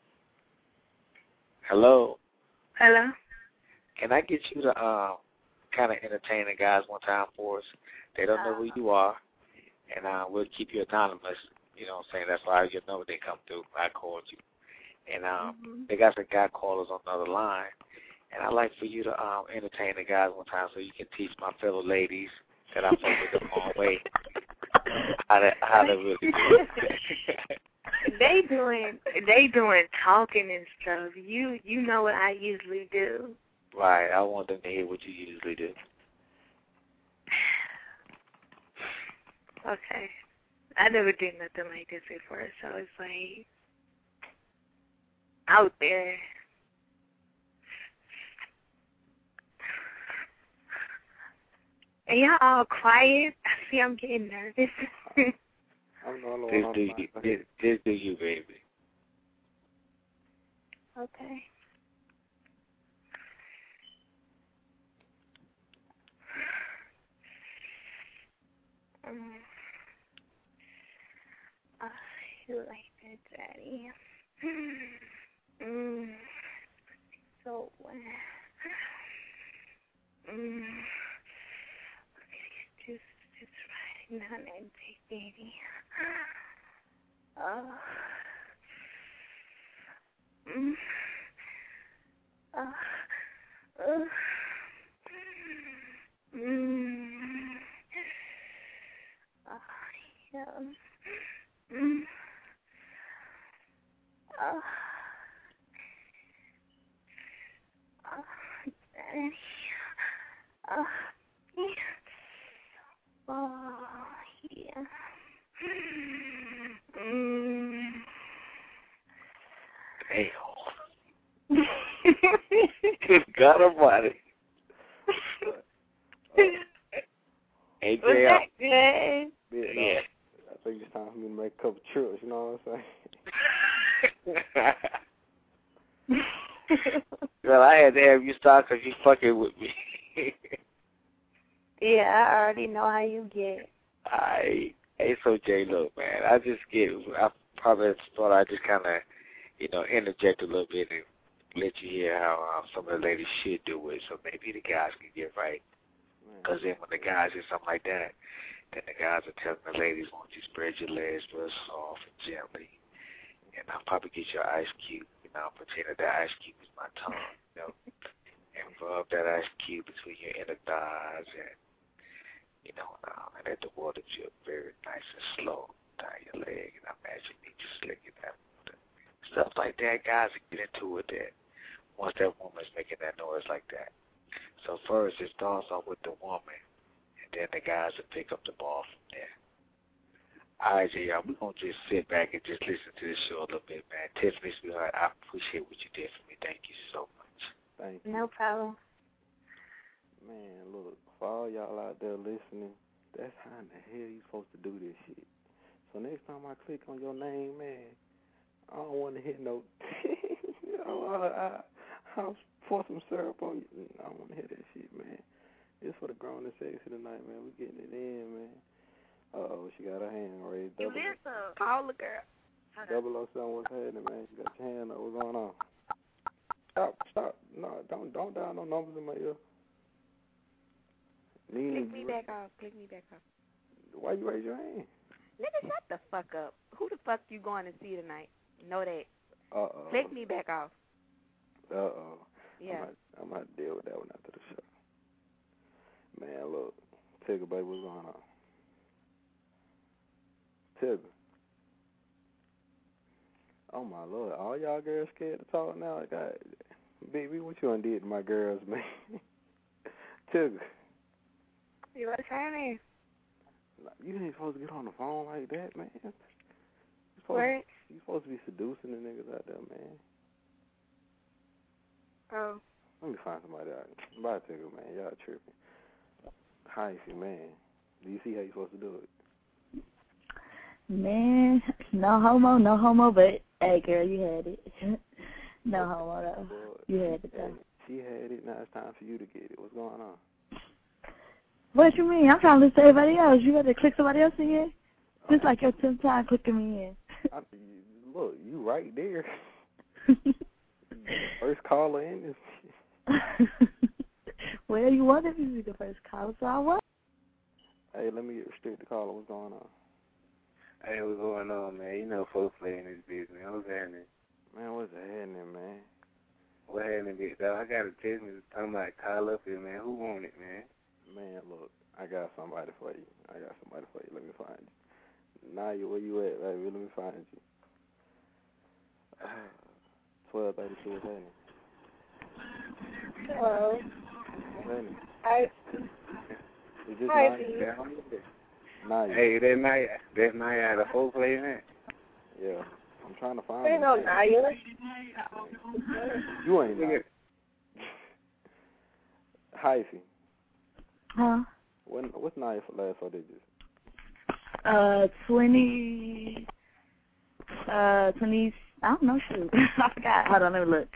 Hello. Hello. Can I get you to kind of entertain the guys one time for us? They don't know who you are, and we'll keep you anonymous. You know what I'm saying? That's why you know they come through. I called you. And they got some guy callers on the other line. And I'd like for you to entertain the guys one time so you can teach my fellow ladies that I fuck with the wrong way how to really do it. They doing talking and stuff. You know what I usually do. Right. I want them to hear what you usually do. Okay. I never did nothing like this before, so it's like out there. And y'all all quiet. I see I'm getting nervous. Just do you, baby. Okay. You like that, Daddy? So wet. Okay, these juices just riding down that big baby. Good God Almighty. Hey, was that good? Yeah. I think it's time for me to make a couple trips, you know what I'm saying? Well, I had to have you start because you fucking with me. Yeah, I already know how you get. Hey, so Jay, look, man, I probably thought I'd just kind of, interject a little bit and let you hear how some of the ladies should do it, so maybe the guys can get right. Because then when the guys hear something like that, then the guys are telling the ladies, won't you spread your legs real soft and gently, and I'll probably get your ice cube, pretend that ice cube is my tongue, and rub that ice cube between your inner thighs, and and let the water drip very nice and slow down your leg, and I imagine me just licking that water. Stuff like that, guys will get into it then once that woman's making that noise like that. So first it starts off with the woman, and then the guys will pick up the ball from there. All right, y'all, we're going to just sit back and just listen to this show a little bit, man. Tiffany, sweetheart, I appreciate what you did for me. Thank you so much. Thank you. No problem. Man, look, for all y'all out there listening, that's how in the hell you supposed to do this shit. So next time I click on your name, man, I don't want to hit no, I'll pour some syrup on you. I don't want to hear that shit, man. It's for the grown and sexy tonight, man. We getting it in, man. Uh-oh, she got her hand raised. You listen, Paula girl. 007, what's happening, man? You got your hand up. What's going on? Stop. No, don't dial no numbers in my ear. Click me back off. Why you raise your hand? Nigga, shut the fuck up. Who the fuck you going to see tonight? Know that. Click me back off. Yeah. I'm going to deal with that one after the show. Man, look. Tigger, baby, what's going on? Tigger. Oh, my Lord. All y'all girls scared to talk now? Baby, what you done did to my girls, man? Tigger. You what's happening? You ain't supposed to get on the phone like that, man. You supposed to be seducing the niggas out there, man. Oh. Let me find somebody out. Bye, Tigger, man. Y'all tripping. Hyphy, man. Do you see how you supposed to do it? Man, no homo, but hey, girl, you had it. No homo, though. You had it, though. She had it. Now it's time for you to get it. What's going on? What you mean? I'm trying to listen to everybody else. You better click somebody else in here. Just like your 10th time clicking me in. Look, you right there. First caller in. Well, you wanted me to be the first caller, so I was. Hey, let me restrict the caller. What's going on? Hey, what's going on, man? You know folks playing this business. What's happening? Man, what's happening, man? What happening, bitch? I got a text me talking about call up here, man. Who want it, man? Man, look, I got somebody for you. Let me find you. Naya, where you at, baby? Let me find you. 1232, what's happening? Hello. What's happening? Hi. Is this Naya? Naya. Hey, that's Naya the folk playing that? Yeah. I'm trying to find Ain't no Naya. You ain't Naya. Hyphy. Huh? What's Naya for last 4 digits? 20, I don't know, shoot. I forgot. Hold on, let me look.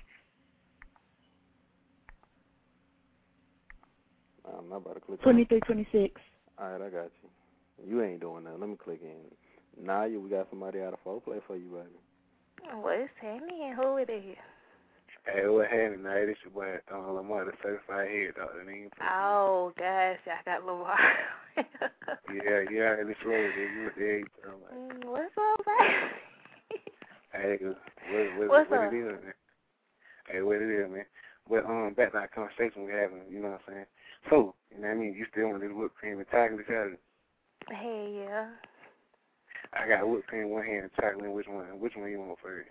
I'm not about to click 2326. All right, I got you. You ain't doing that. Let me click in. Naya, we got somebody out of foreplay for you, baby. What's happening? Who it is? Hey, what happening, Naya? This your boy, Lamar, the certified head doctor. Oh, gosh, I got Lamar. yeah, this road, you there. What's up, baby? Hey, what it is, man? Hey, what it is, man? But back to that conversation we having, you know what I'm saying? So, you know what I mean? You still want this whipped cream and chocolate? Hey, yeah. I got whipped cream in one hand and chocolate in which one? Which one you want first?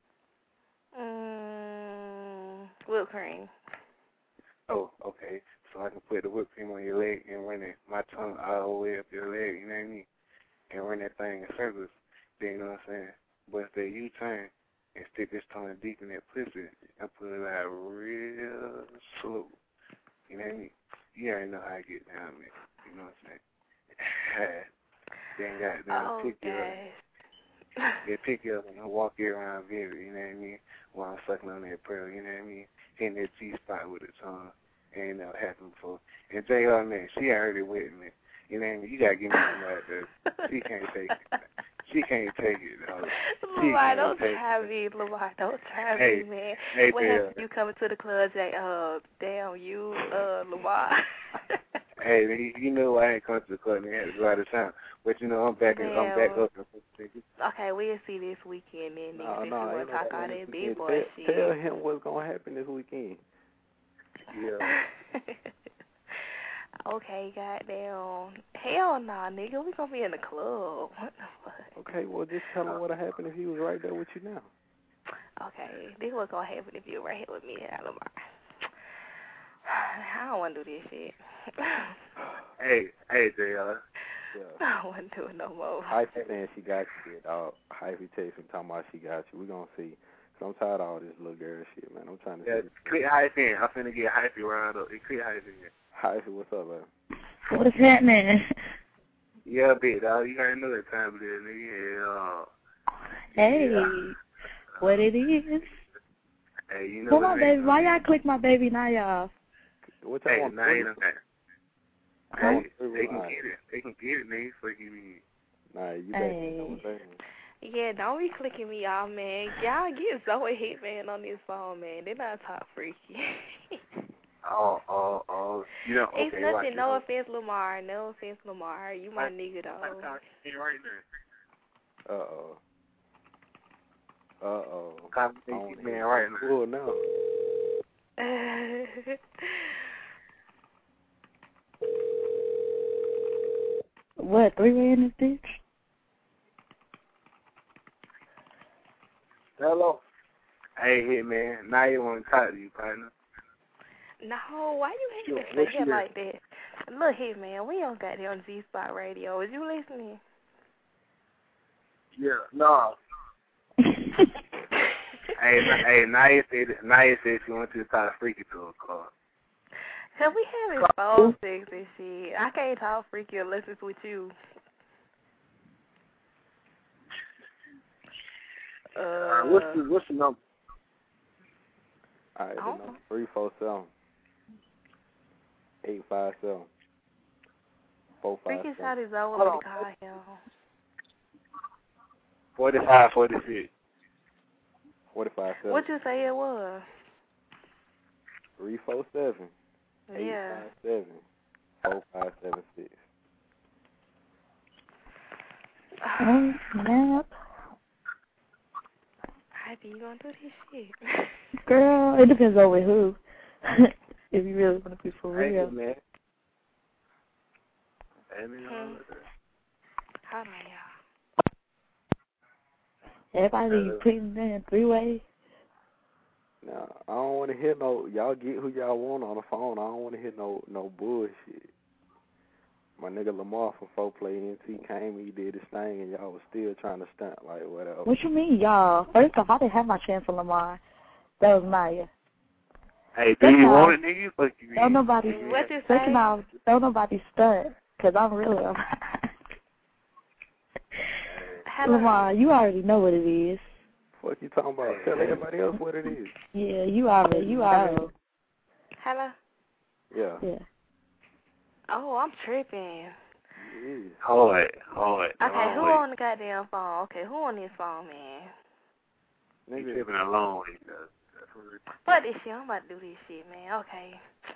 Whipped cream. Oh, okay. So I can put the whipped cream on your leg and run my tongue all the way up your leg, you know what I mean? And run that thing in circles, then, you know what I'm saying? But instead you turn and stick this tongue deep in that pussy and put it out real slow. You know what I mean? You already know how I get down, man. You know what I'm saying? Then pick you up. They pick you up and walk you around very, you know what I mean? While I'm sucking on that pearl, you know what I mean? Hitting that G-spot with the tongue. Ain't never happened before. And JR, man, she already with me. You know what I mean? You gotta give me somebody that she can't take it. She can't take it, dog. Lamar, don't try me. Lamar, don't try me, man. What happens if you coming to the club and say, damn, you, Lamar? Hey, you know I ain't come to the club and had to go out of town. But, you know, I'm back up. Okay, we'll see this weekend then, niggas, if you want to talk all that big boy shit. Tell him what's going to happen this weekend. Yeah. Okay, goddamn. Hell nah, nigga. We gonna be in the club. What the fuck? Okay, well, just tell him what'll happen if he was right there with you now. Okay, this what's gonna happen if you were right here with me at Lamar. I don't want to do this shit. Hey, JR. Yeah. I don't want to do it no more. Hyphy saying she got you, dog. Hyphy texting talking about she got you. We gonna see. Cause I'm tired of all this little girl shit, man. I'm trying to see. Click Hyphy in. I'm finna get Hyphy round up. Click Hyphy in. Hyphy, what's up, man? What's happening? Yeah, big dog. You already know that time it is, nigga. Hey, what it is? Hey, you know come on, baby. Why y'all click my baby Naya off? What hey, Naya, Huh? They can get it. They can get it, nigga. Fuck you mean? Nah, you better know what's happening. Yeah, don't be clicking me off, man. Y'all get Zoe Hitman on this phone, man. They not talk freaky. Oh. You know, okay. It's nothing. No offense, Lamar. No offense, Lamar. You my nigga, though. Right now. Uh-oh. Conversation man right now. Oh, no. What, three-way in this bitch? Hello. Hey, Hitman. Now you want to talk to you, partner. No, why you hate to say it like that? Look here, man. We don't got it on Z-Spot Radio. Is you listening? Yeah, no. Hey, Naya said she wanted to talk freaky to her car. Cause we having phone sex and shit. I can't talk freaky unless it's with you. What's the number? All right, the number 347 857 457. Freaky shot is over. Let me call him. 45, 46. 45. What you say it was? 347 Yeah. 857 4576. Oh, snap. How do you gonna do this shit? Girl, it depends on with who. If you really want to be for real. Hey, man. Hold on, y'all. Everybody you putting in three-way? No, I don't want to hear no. Y'all get who y'all want on the phone. I don't want to hear no bullshit. My nigga Lamar from 4Play NT came, he did his thing, and y'all was still trying to stunt like whatever. What you mean, y'all? First off, I didn't have my chance for Lamar. That was Maya. Hey, do you want it, nigga? Fuck you. Don't nobody. What you say? Second off, don't nobody stunt, cause I'm really. Lamar, you already know what it is. What you talking about? Tell everybody else what it is. Yeah, you already. Hello? Yeah. Oh, I'm tripping. Yeah. Hold it. Okay, who on the goddamn phone? Okay, who on this phone, man? Nigga tripping alone. Fuck this shit. I'm about to do this shit, man. Okay.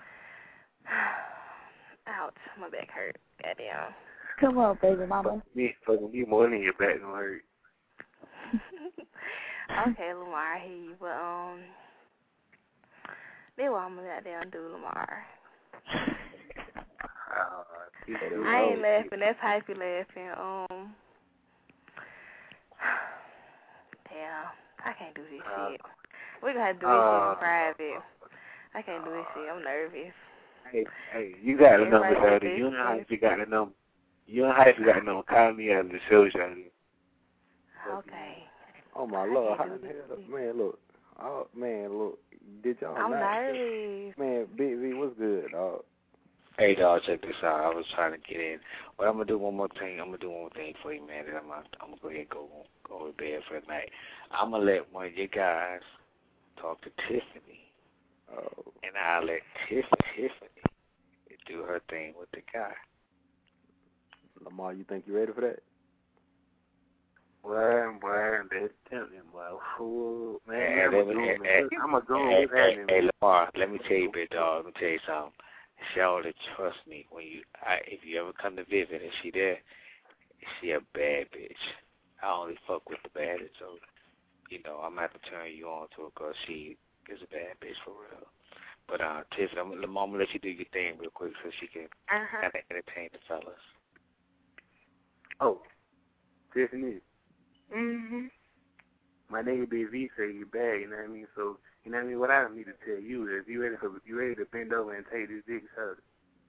Ouch. My back hurt. Goddamn. Come on, baby mama. Fucking me more than your back gonna hurt. Okay, Lamar, I hear you, but that's what I'm gonna goddamn do, Lamar. I ain't laughing. That's hypey laughing. Damn, I can't do this shit. We gonna have to do this shit in private. I can't do this shit. I'm nervous. Hey, you got the number, Daddy. You know how you got the number. You know how you got the number. Call me out of the show, Daddy. Okay. Oh my Lord, how the hell, man? Look, did y'all? I'm nervous. Man, Big V, what's good, dog? Hey, dog, check this out. I was trying to get in. But I'm gonna do one more thing. For you, man. Then I'm gonna go ahead and go to bed for the night. I'm gonna let one of your guys talk to Tiffany. Oh. And I'll let Tiffany do her thing with the guy. Lamar, you think you ready for that? Boy, that's tempting, boy. Fool, man, I'm a go with that. Hey, Lamar, let me tell you, big dog. Let me tell you something. Charlotte, trust me. If you ever come to visit and she there, she a bad bitch. I only fuck with the baddest, so I'm gonna have to turn you on to her because she is a bad bitch for real. But Tiffany, I'm gonna let you do your thing real quick so she can kind of entertain the fellas. Oh, Tiffany. My nigga Big V say you bad, you know what I mean? So, you know what I mean? What I need to tell you is you ready to bend over and take this dick out.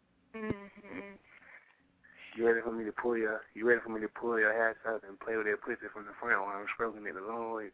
You ready for me to pull your ass out and play with that pussy from the front while I'm stroking it the long way?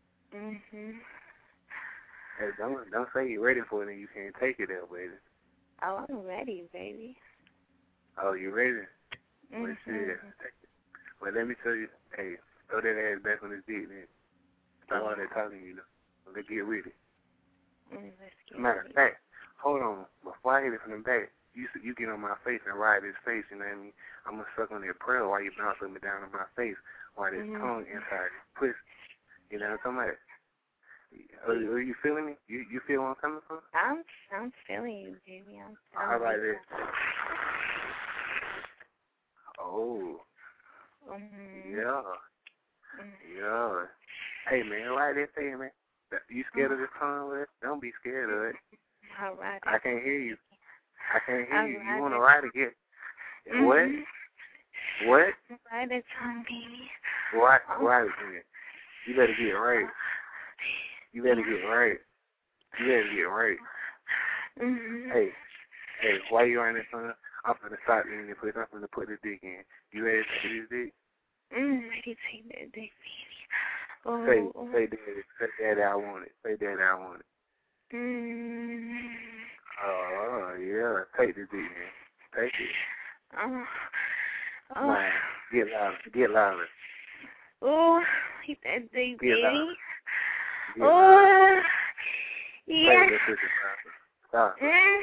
Hey, don't say you're ready for it and you can't take it there, baby. Oh, I'm ready, baby. Oh, you ready? Well, shit. Well, let me tell you, hey, throw that ass back on this dick, then. Stop all that talking, Let's get with it. Matter of fact, hold on. Before I hit it from the back, you get on my face and ride this face, you know what I mean? I'm going to suck on that pearl while you bounce up and down on my face. while this tongue inside this pussy. You know what I'm talking about? Are you feeling me? You feel where I'm coming from? I'm feeling you, baby. How about this? Oh. Yeah. Yeah. Hey, man, like that thing, man. You scared of this tongue, man? Don't be scared of it. All right. I can't hear you. I can't hear you. You want to ride again? What? What? Ride that tongue, baby. Ride again. You better get right. You better get right. You better get right. Hey, why you on this tongue? I'm finna stop you in the place. I'm finna put the dick in. You ready to take this dick? Ready to take that dick, baby. Oh. Say daddy. Say daddy, I want it. Say daddy, I want it. Oh, yeah. Take the dick, man. Take it. Man, get louder. Get louder. Oh, eat that dick, baby. Oh, yeah. Stop.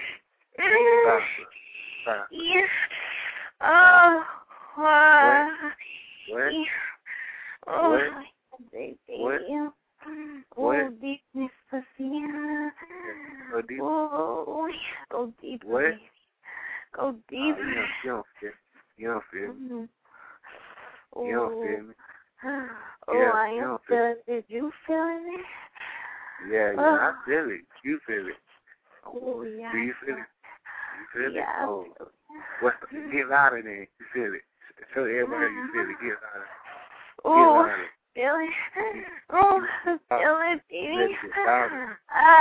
Stop. Yeah. Oh. What? Yeah. Oh. What? What? Deepness, pussy. Go deep. Oh, go deep. What? Baby. Go deep. You don't feel me. Oh. You don't feel me. Oh, Yeah, I am feeling it. Did you feel it? Yeah, I feel it. You feel it. Oh, yeah. Do you feel it? You feel it? Yeah. Oh. Get louder then. You feel it. Tell everybody you feel it. Get louder. Oh, Get louder. feel it. Oh, feel it, baby. Louder.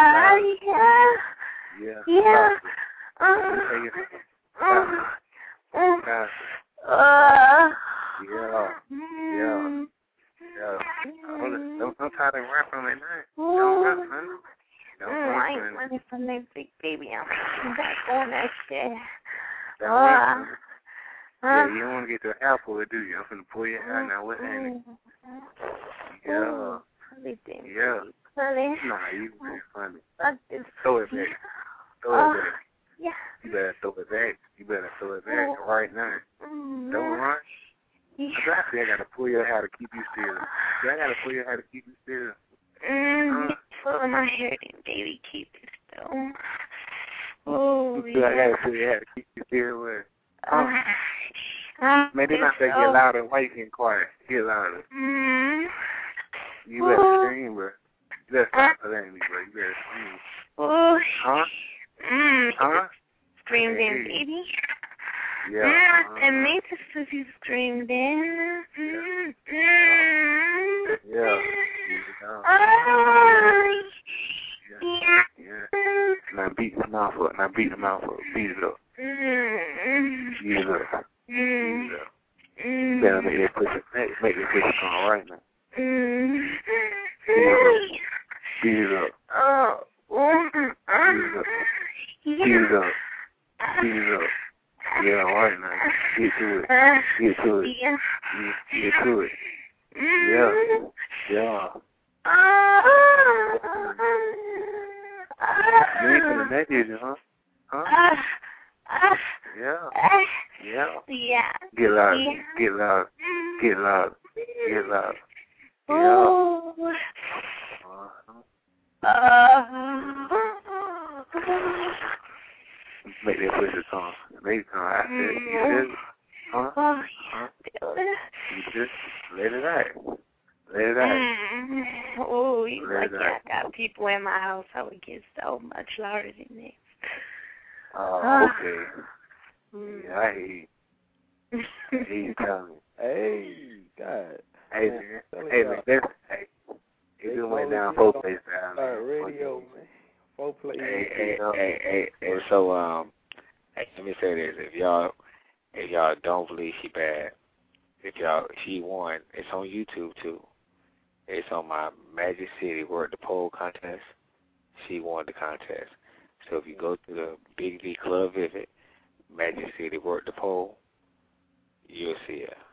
Yeah. Yeah. Yeah. Don't try to run from it now. Don't run from it. I ain't running from that big baby. I'm back on that shit. Yeah, you don't want to get to an apple, do you? I'm finna pull your hair now. What's happening? Yeah. Yeah. Funny. Nah, you being funny. Fuck this. Throw it back. Throw it back. Yeah. You better throw it back. You better throw it back right now. Don't run. I gotta pull your hair to keep you still. I gotta pull your hair to keep you still. Pulling my hair in, baby. Keep it still. Oh, I gotta pull your hair to keep you still. Man, then I say get louder. Why you getting quiet? Get louder. You better scream, bro. You better stop playing me, bro. You better scream. Oh. Huh? Scream then, baby. Yeah. And make the pussy scream then. Yeah. Yeah. Now beat the mouth up. Beat it up. Beat it up. Better make that pussy come right now. Beat it up. Yeah, right now. Get to it. Yeah. You ain't finna make it, huh? Yeah. Get loud. Make that pussy come. Make it come. I said, you feel it? Huh? You just let it out. Oh, you like I got people in my house. I would get so much louder than this. Oh, okay. Yeah, I hear you. He's coming. Hey, God. Hey, man. It went down 4 plays down. Radio, man. 4 plays. Hey, so, let me say this. If y'all don't believe she bad, she won. It's on YouTube, too. It's on my Magic City Work the Pole contest. She won the contest. So if you go to the Big V Club Visit, Magic City Work the Pole, you'll see her.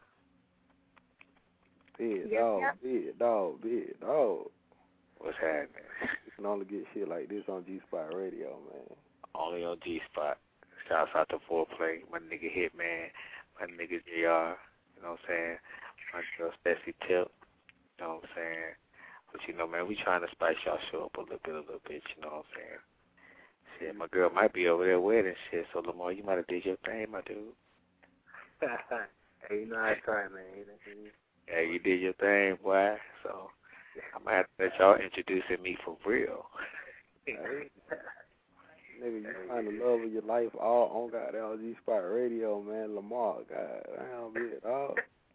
Big dog. What's happening? You can only get shit like this on G-Spot Radio, man. Only on G-Spot. Shouts out to Foreplay, my nigga Hitman, my nigga JR. You know what I'm saying? My girl, Stacey Tip. You know what I'm saying? But, you know, man, we trying to spice y'all show up a little bit, you know what I'm saying? Shit, my girl might be over there wet and shit, so Lamar, you might have did your thing, my dude. Hey, you know I try, man. Yeah, you did your thing, boy. So I might have to let y'all introducing me for real. Hey. Nigga, you find the love of your life all on goddamn G Spot Radio, man. Lamar, goddamn, be dog.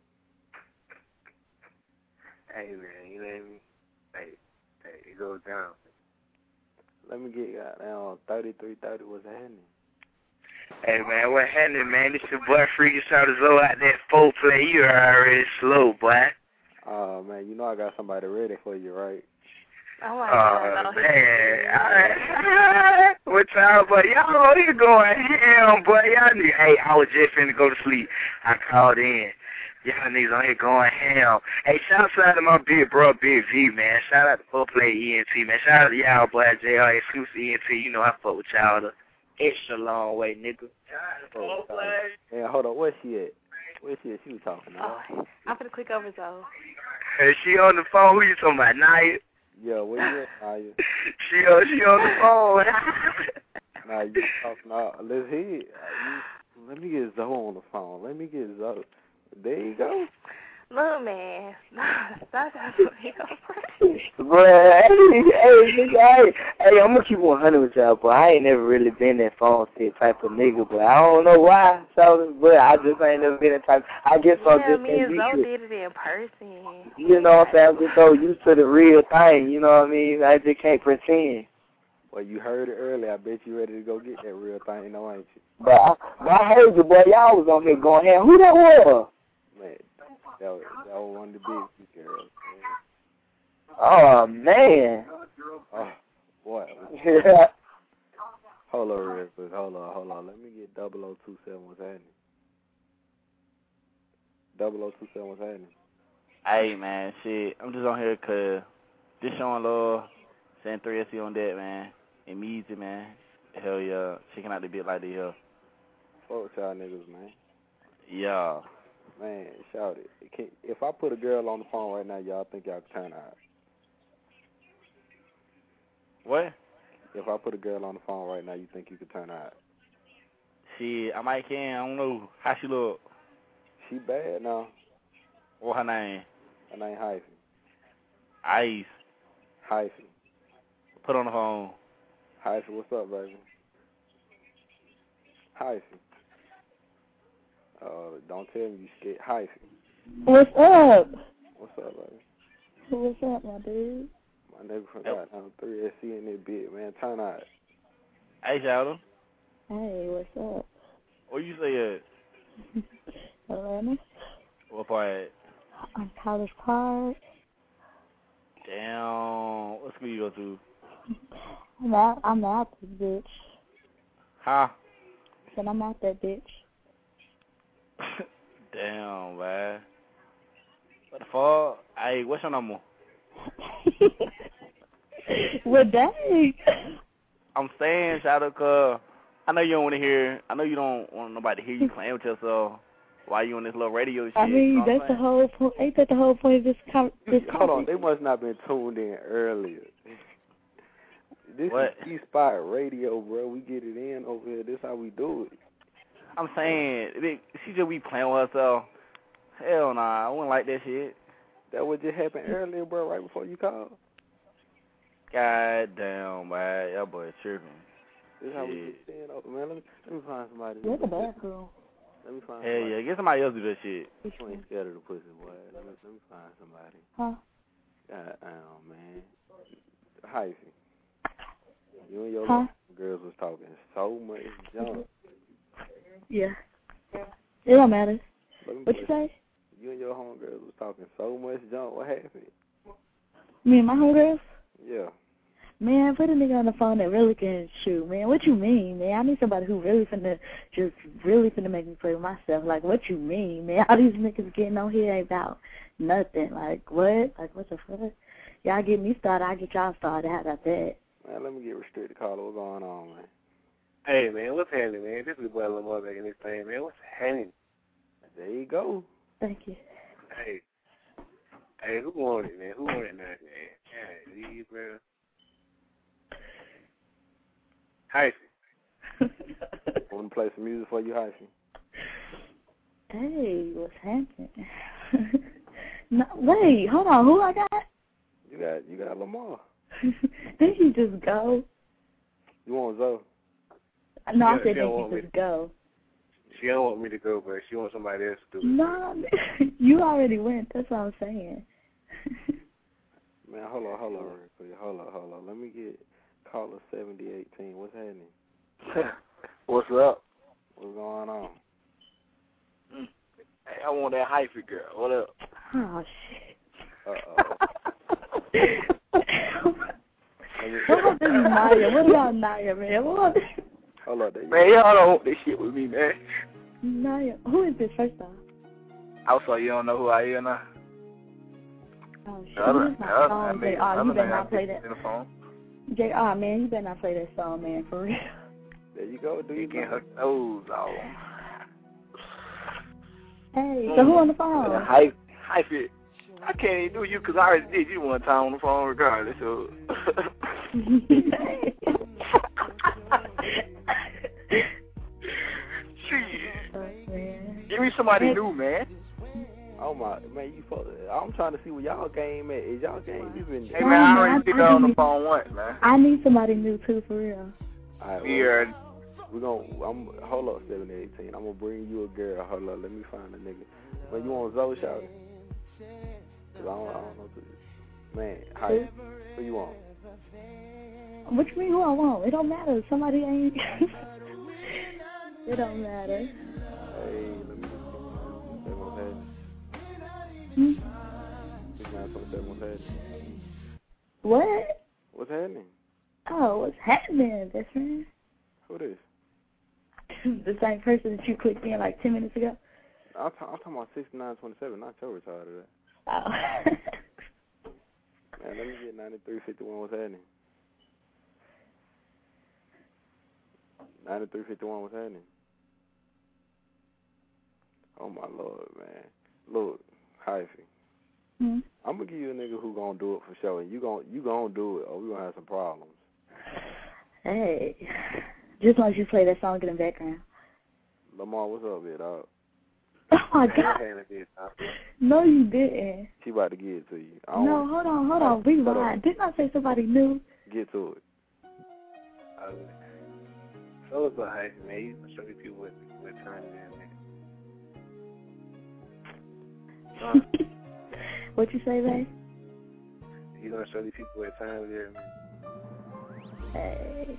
Hey, man, you know what I mean? Hey, it goes down. Let me get goddamn 3330. What's happening? Hey, man, what happening, man? This your boy Freaky Shot Zo out there, 4-play. You already slow, boy. Man, you know I got somebody ready for you, right? Oh, my God. Man. All right. What y'all, boy? Y'all here going ham, boy. Y'all need, hey, I was just finna go to sleep. I called in. Y'all niggas on here going ham. Hey, shout out to my big bro, Big V, man. Shout out to 4-play ENT, man. Shout out to y'all, boy, JR, exclusive ENT. You know I fuck with y'all the extra long way, nigga. Hey, hold on. Where's she at? Where's she at? She was talking now. Oh, I'm finna click over, Zoe. Hey, she on the phone. Who you talking about, Naya? Yeah, where you at, Naya? She on the phone. Nah, you talking now. Let's hear it. Let me get Zoe on the phone. Let me get Zoe. There you go. Look, man. Stop Bro, hey, I'm gonna keep 100 with y'all, but I ain't never really been that phone set type of nigga, but I don't know why, so, but I just ain't never been that type. I guess I'm just me and Zoe did it in person. You know what I'm saying? I'm just so used to the real thing, you know what I mean? I just can't pretend. Well, you heard it earlier. I bet you ready to go get that real thing, no, ain't you? But I heard you, boy. Y'all was on here going, hey, who that was? Man, that was one of the big girls. Man. Oh, man. Oh, boy. Hold on real quick. Hold on. Let me get 0027. What's happening? 0027. What's happening? Hey, man, shit. I'm just on here because just showing love, saying 3SC on that, man. And music, man. Hell yeah. Checking out the bit like the hell. Fuck with y'all niggas, man. Yeah. Man, shout it. If I put a girl on the phone right now, y'all think y'all can turn her out? What? If I put a girl on the phone right now, you think you could turn her out? Shit, I might can. I don't know. How she look? She bad now. What her name? Her name Hyphy. Ice. Hyphy. Put on the phone. Hyphy, what's up, baby? Hyphy. Don't tell me you scared. Hyphy. What's up? What's up, baby? What's up, my dude? My nigga from 3SC in that bit, man. Turn out. Hey, Sheldon. Hey, what's up? Where you say at? Atlanta. What part? On College Park. Damn. What school you go to? I'm out this bitch. Huh? Said I'm out that bitch. Damn, man. What the fuck? Hey, what's your number? What day? I'm saying, Shadow, cause I know you don't want to hear. I know you don't want nobody to hear you playing with yourself while you on this little radio shit. I mean, you know that's the whole point. Ain't that the whole point of this Hold on, they must not been tuned in earlier. This what? is G-Spot Radio, bro. We get it in over here. This how we do it. I'm saying, she just be playing with herself. Hell nah, I wouldn't like that shit. That what just happened earlier, bro, right before you called? God damn, man. That boy tripping. This is how we get it in over, man. Let me find somebody. You're the bathroom. Let me find somebody. Yeah, get somebody else to do that shit. You ain't scared of the pussy, boy. Let me find somebody. Huh? God damn, man. Hyphy. You and your girls was talking so much junk. Yeah. It don't matter. What you say? You and your homegirls was talking so much junk. What happened? Me and my homegirls? Yeah. Man, put a nigga on the phone that really can shoot, man. What you mean, man? I need somebody who really finna make me play with myself. Like, what you mean, man? All these niggas getting on here ain't about nothing. Like, what? Like, what the fuck? Y'all get me started, I get y'all started. How about that? Man, let me get restricted caller. What's going on, man? Hey, man, what's happening, man? This is boy Lamar back in this thing, man. What's happening? There you go. Thank you. Hey, who won it, man? Who won it now, man? Yeah, you, bro. Hyphy. Want to play some music for you, Hyphy? Hey, what's happening? No, wait, hold on. Who I got? You got Lamar. Did you just go? You want Zoe? No, I said did you just go? She don't want me to go, but she wants somebody else to do it. No, you already went. That's what I'm saying. Man, hold on real quick. Hold on. Let me get caller 7018. What's happening? What's up? What's going on? Hey, I want that hyphy girl. What up? Oh, shit. Uh-oh. What about this Naya? What about Naya, man? What? Hold on, there. Man, y'all don't want this shit with me, man. Naya, who is this first off? Also, you don't know who I am now? Oh, shit. JR, you better not play that. JR, man, you better not play that song, man, for real. There you go. Do you get her nose off? Hey, so who on the phone? Hyphy. I can't even do you because I already did you one time on the phone regardless, so... Shit. Give me somebody new, man. Oh my, man, I'm trying to see where y'all game at. Is y'all game even? Hey man, I already did that on the phone once, man. I need somebody new too, for real. Alright, well, hold up, 718. I'm gonna bring you a girl. Hold up, let me find a nigga. Man, you want Zoe, shawty? Cause I don't know. Man, hi. Who you want? What you mean who I want? It don't matter. Somebody ain't. It don't matter. Hey, let me see what's happening. 6927, what's happening? What? What's happening? Oh, what's happening, best friend? Who this? The same person that you clicked in like 10 minutes ago? I'm talking about 6927, not your retarded. Oh. Man, let me get 9351, what's happening? 9351, what's happening? Oh my Lord, man. Look, Hyphy. I'm gonna give you a nigga who gonna do it for sure, and you gonna do it, or we gonna have some problems. Hey, just as you play that song in the background. Lamar, what's up, big dog? Oh my God. No, you didn't. She about to get it to you. No, hold on. Rewind. Didn't I say somebody new? Get to it. So it's a hype, man. You can show these people what time it is, man. What you say, babe? You gonna show these people what time it is, man. Hey.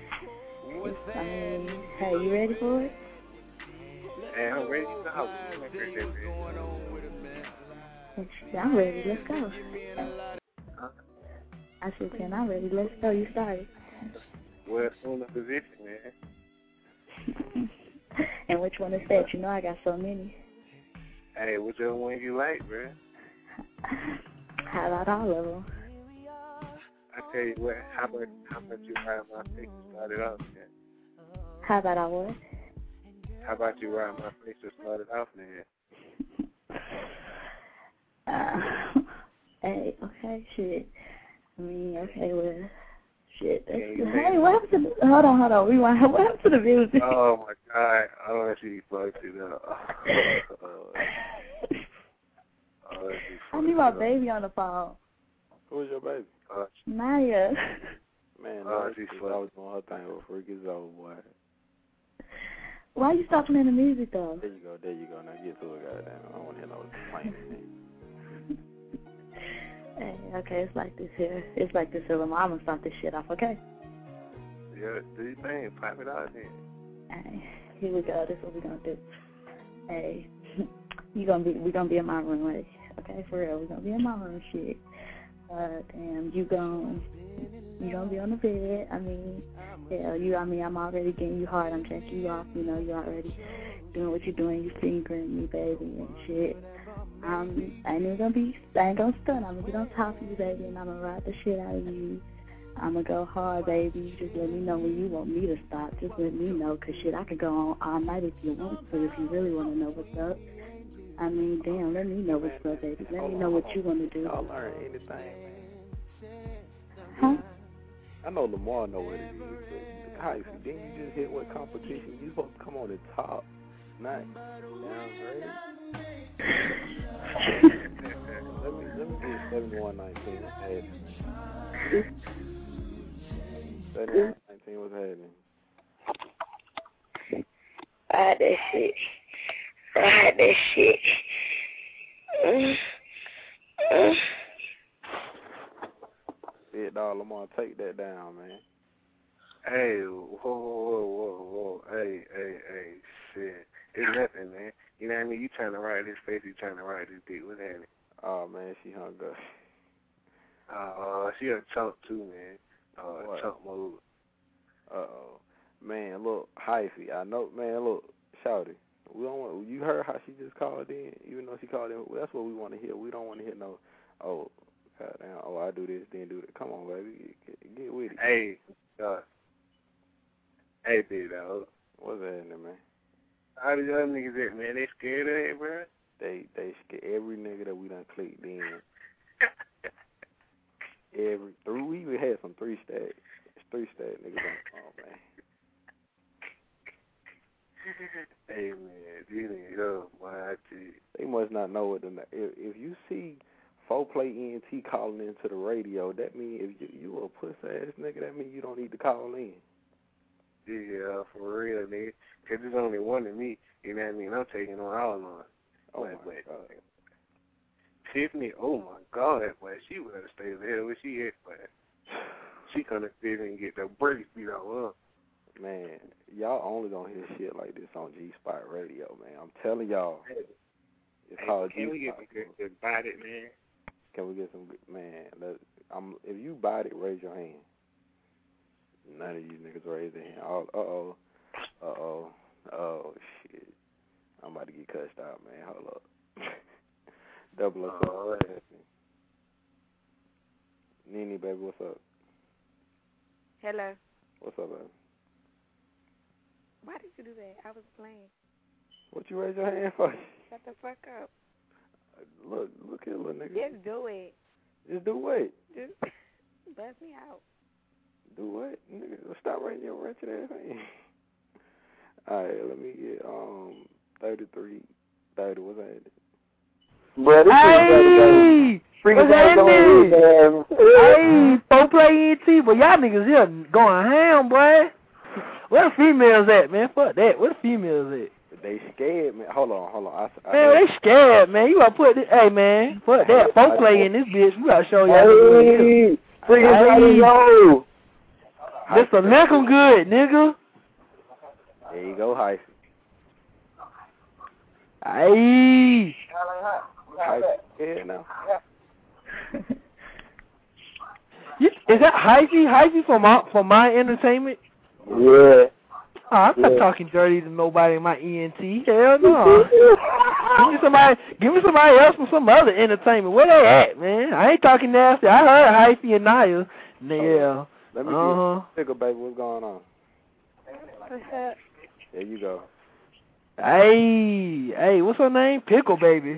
Hey, you ready for it? Hey, I'm ready. I'm ready. Let's go. I said, "Can I'm ready? Let's go." You started. Well, in the position, man. And which one is that? You know I got so many. Hey, whichever one you like, bro. How about all of them? I tell you what. How about you ride my face to start it off, man? How about I what? How about you ride my face to start it off, man? Hey, okay, shit. I mean, okay, well, shit. Hey, what happened to the... Hold on. Rewind. What happened to the music? Oh, my God. I don't actually fucked it up. I need my baby on the phone. Who's your baby? Naya. Man, she's always doing her thing with freaking old boy. Why you stop playing the music, though? There you go. Now get to it, goddamn. I don't want to hear no complaining. Hey, okay, it's like this here. So I'm gonna start this shit off, okay? Yeah, do your thing. Pipe it out then. Alright, here we go. This is what we're gonna do. Hey, we're gonna be in my room, right? Okay, for real, we're gonna be in my room, shit. Damn, you gonna be on the bed. I mean, yeah, I'm already getting you hard. I'm checking you off. You know, you're already doing what you're doing. You fingering me, baby, and shit. I ain't gonna stun. I'm gonna get on top of you, baby, and I'm gonna ride the shit out of you. I'm gonna go hard, baby. Just let me know when you want me to stop. Just let me know, cause shit, I could go on all night if you want to. If you really want to know what's up, I mean, damn, let me know what's up, baby. Let me know what you want to do. I'll learn anything, man. Huh? I know Lamar know what it is, but how didn't you just hit what competition? You supposed to come on the top, not down grade. let me get 7119 what's happening. 7119 what's happening. Ride that shit. Ride that shit. Big dog Lamar, take that down, man. Hey, whoa. Hey, shit. It's nothing, man. You know what I mean? You trying to ride this face, you trying to ride this dick. What's happening? Oh, man, she hung up. She a chump, too, man. Chump mode. Uh-oh. Man, look, hyphy. I know, man, look, shouty. We don't want, you heard how she just called in? Even though she called in, that's what we want to hear. We don't want to hear no, oh, goddamn, oh, I do this, then do that. Come on, baby. Get with it. Hey, hey, big dog. What's happening, man? How the young niggas at, man? They scared of that, bro? They scared every nigga that we done clicked in. We even had some three-stack niggas on the phone, man. Hey, man, these niggas up, boy, I tell you. They must not know what if you see 4Play ENT calling into the radio, that means if you a puss-ass nigga, that means you don't need to call in. Yeah, for real, nigga. Because there's only one of me, you know what I mean? I'm taking on all of them. Oh, my God. Tiffany, oh, my God, boy, she would have stayed there where she at, boy. She couldn't fit and get the brakes beat off her. Man, y'all only gonna hear shit like this on G-Spot Radio, man. I'm telling y'all. It's called G-Spot. Can we get some good body, man? Can we get some good, man? If you bought it, raise your hand. None of you niggas raise their hand. Oh, shit. I'm about to get cussed out, man. Hold up. Double up. Nene, baby, what's up? Hello. What's up, baby? Why did you do that? I was playing. What you raise your hand for? Shut the fuck up. Look here, little nigga. Just do it. Just do what? Just bust me out. Do what? Nigga, stop raising your wretched ass hand. Alright, let me get 3330. What's that? Bro, this hey! What's happening? Hey, 4Play ENT, but y'all niggas here going ham, boy. Where the females at, man? Fuck that. Where the females at? They scared, man. Hold on. Man, they scared, man. You gotta put this, hey, man. Fuck that. 4Play in this bitch. We gotta show y'all. Hey, go. This a lick 'em good, nigga. There you go, Hyphy. Hey. Yeah, now. Is that Hyphy from my entertainment? Yeah. Oh, I'm not talking dirty to nobody in my ENT. Hell no. Give me somebody else from some other entertainment. Where they at, man? I ain't talking nasty. I heard Hyphy and Naya. Yeah. Let me get Pickle Baby. What's going on? What's up? There you go. Hey, what's her name? Pickle Baby.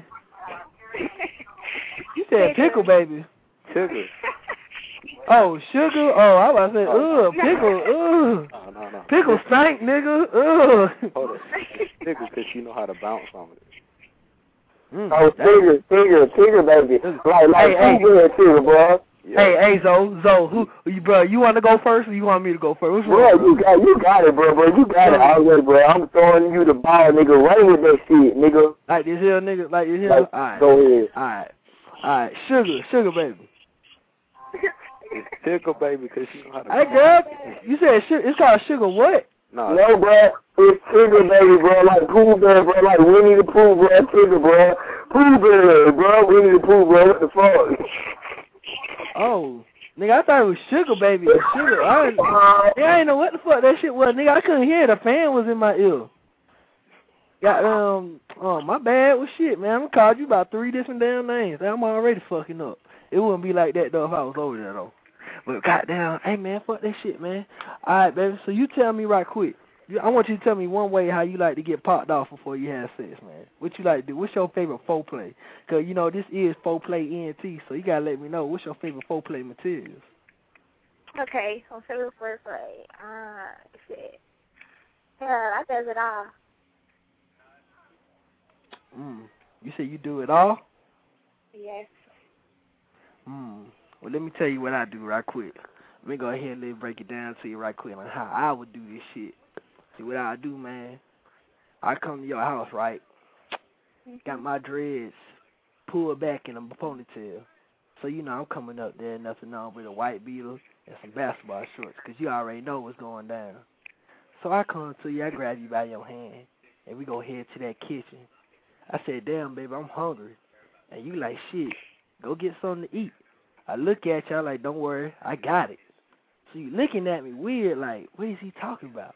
You said Pickle Baby. Sugar. Oh, Sugar? Oh, I was about to say, Pickle, No. Pickle stank, nigga, Hold on. Pickle, because you know how to bounce on it. Oh, Tigger, baby. Like, Tigger, bro. Yeah. Hey, Zoe, who, bro, you want to go first or you want me to go first? Bro, you got it, bro. You got it already, bro. I'm throwing you the ball, nigga. Run with that shit, nigga. Like this here, nigga? Like this here? All right. Go ahead. All right. Sugar, baby. It's Pickle Baby because you know how to Hey, girl, you said it's called Sugar what? No, bro. It's Tigger, baby, bro. Like Pooh Bear, bro. Like Winnie the Pooh, bro. Tigger, bro. Pooh Bear, bro. Winnie the Pooh, bro. What the fuck? Oh, nigga, I thought it was Sugar Baby. Sugar. I ain't know what the fuck that shit was, nigga. I couldn't hear it. The fan was in my ear. Got my bad. Well, shit, man. I called you about 3 different damn names. I'm already fucking up. It wouldn't be like that though if I was over there though. But goddamn, hey man, fuck that shit, man. All right, baby. So you tell me right quick. I want you to tell me one way how you like to get popped off before you have sex, man. What you like to do? What's your favorite foreplay? Because, you know, this is foreplay ENT, so you got to let me know what's your favorite foreplay materials. Okay, on favorite foreplay. Shit. I does it all. You say you do it all? Yes. Well, let me tell you what I do right quick. Let me go ahead and break it down to you right quick on how I would do this shit. See, what I do, man, I come to your house, right? Got my dreads pulled back in a ponytail. So, you know, I'm coming up there, nothing on with a white beater and some basketball shorts, because you already know what's going down. So I come to you, I grab you by your hand, and we go head to that kitchen. I said, damn, baby, I'm hungry. And you like, shit, go get something to eat. I look at you, I'm like, don't worry, I got it. So you looking at me weird, like, what is he talking about?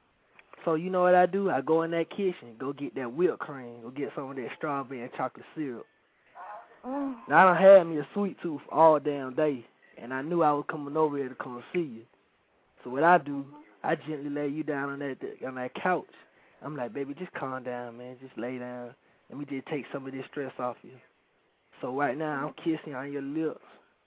So you know what I do? I go in that kitchen, go get that whipped cream, go get some of that strawberry and chocolate syrup. Now, I done had me a sweet tooth all damn day, and I knew I was coming over here to come see you. So what I do, I gently lay you down on that couch. I'm like, baby, just calm down, man. Just lay down. Let me just take some of this stress off you. So right now, I'm kissing on your lips.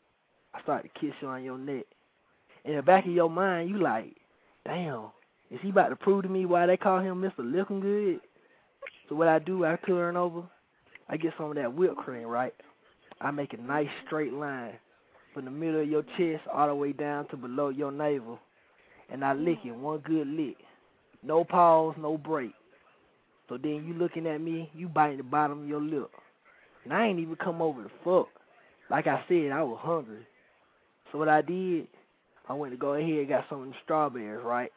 I start to kiss you on your neck. In the back of your mind, you like, damn, is he about to prove to me why they call him Mr. Looking Good? So what I do, I turn over. I get some of that whipped cream, right? I make a nice straight line from the middle of your chest all the way down to below your navel. And I lick it, one good lick. No pause, no break. So then you looking at me, you biting the bottom of your lip. And I ain't even come over to fuck. Like I said, I was hungry. So what I did, I went to go ahead and got some of them strawberries, right?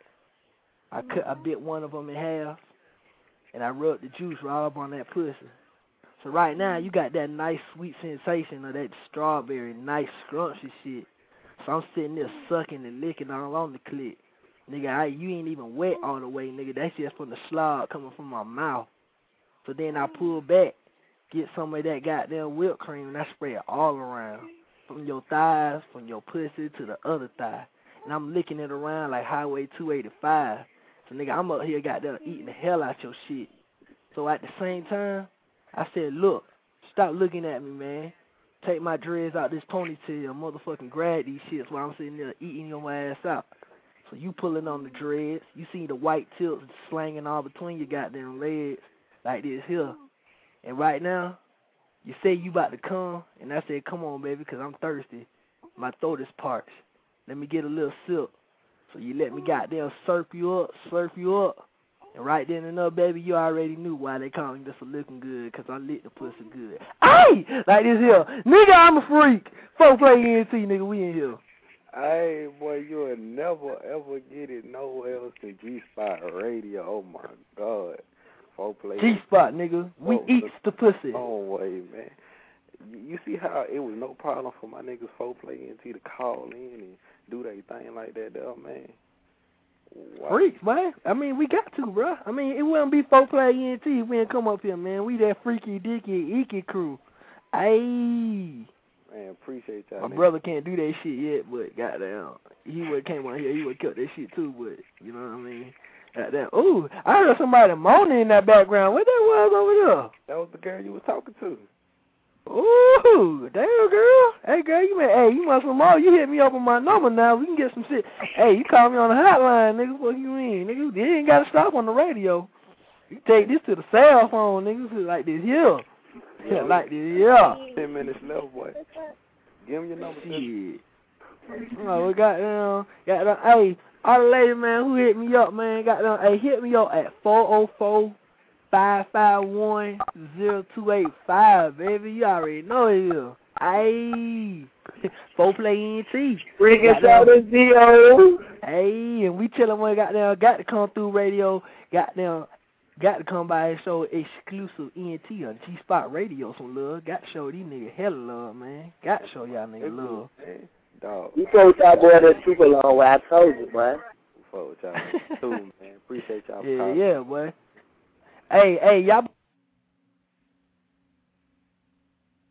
I bit one of them in half, and I rubbed the juice right up on that pussy. So right now, you got that nice sweet sensation of that strawberry, nice scrumptious shit. So I'm sitting there sucking and licking all on the clit. Nigga, you ain't even wet all the way, nigga. That's just from the slog coming from my mouth. So then I pull back, get some of that goddamn whipped cream, and I spray it all around. From your thighs, from your pussy to the other thigh. And I'm licking it around like Highway 285. So, nigga, I'm up here goddamn eating the hell out your shit. So at the same time, I said, look, stop looking at me, man. Take my dreads out this ponytail, motherfucking grab these shits while I'm sitting there eating your ass out. So you pulling on the dreads. You see the white tilts slanging all between your goddamn legs like this here. And right now, you say you about to come, and I said, come on, baby, because I'm thirsty. My throat is parched. Let me get a little sip. So you let me goddamn slurp you up. And right then and there, baby, you already knew why they call me Mr. Looking Good, because I lick the pussy good. Hey! Like this here. Nigga, I'm a freak. Foreplay ENT, nigga, we in here. Hey, boy, you will never, ever get it nowhere else than G-Spot Radio. Oh, my God. Foreplay G-Spot, nigga. We eats the pussy. Oh, way, man. You see how it was no problem for my niggas Foreplay ENT to call in and do their thing like that there, man. Wow. Freaks, man. I mean, we got to, bro. I mean, it wouldn't be Foreplay ENT if we didn't come up here, man. We that freaky, dicky, icky crew. Ayy. Man, appreciate y'all. My brother can't do that shit yet, but goddamn, he would came out here, he would kept that shit too, but you know what I mean? Goddamn. Ooh, I heard somebody moaning in that background. What that was over there? That was the girl you was talking to. Ooh, damn girl. Hey girl, you must have more. You hit me up on my number now. We can get some shit. Hey, you call me on the hotline, nigga. What you mean, nigga? You ain't gotta stop on the radio. You take this to the cell phone, nigga. Like this here. Yeah, like this, yeah. 10 minutes left, boy. Give him your number. Shit. Oh, we goddamn, hey, all the ladies, man, who hit me up, man, goddamn, hey, hit me up at 404-551-0285, baby. You already know it is. Hey, Foreplay ENT. Bring us out the deal. Hey, and we chillin' when goddamn got to come through radio, goddamn. Got to come by and show exclusive ENT on G-Spot Radio some love. Got to show these niggas hella love, man. Got to show y'all niggas love. Dog. You told y'all boy that super long way. I told you, boy. Fuck with y'all too, man. Appreciate y'all. Yeah, boy. Hey, y'all.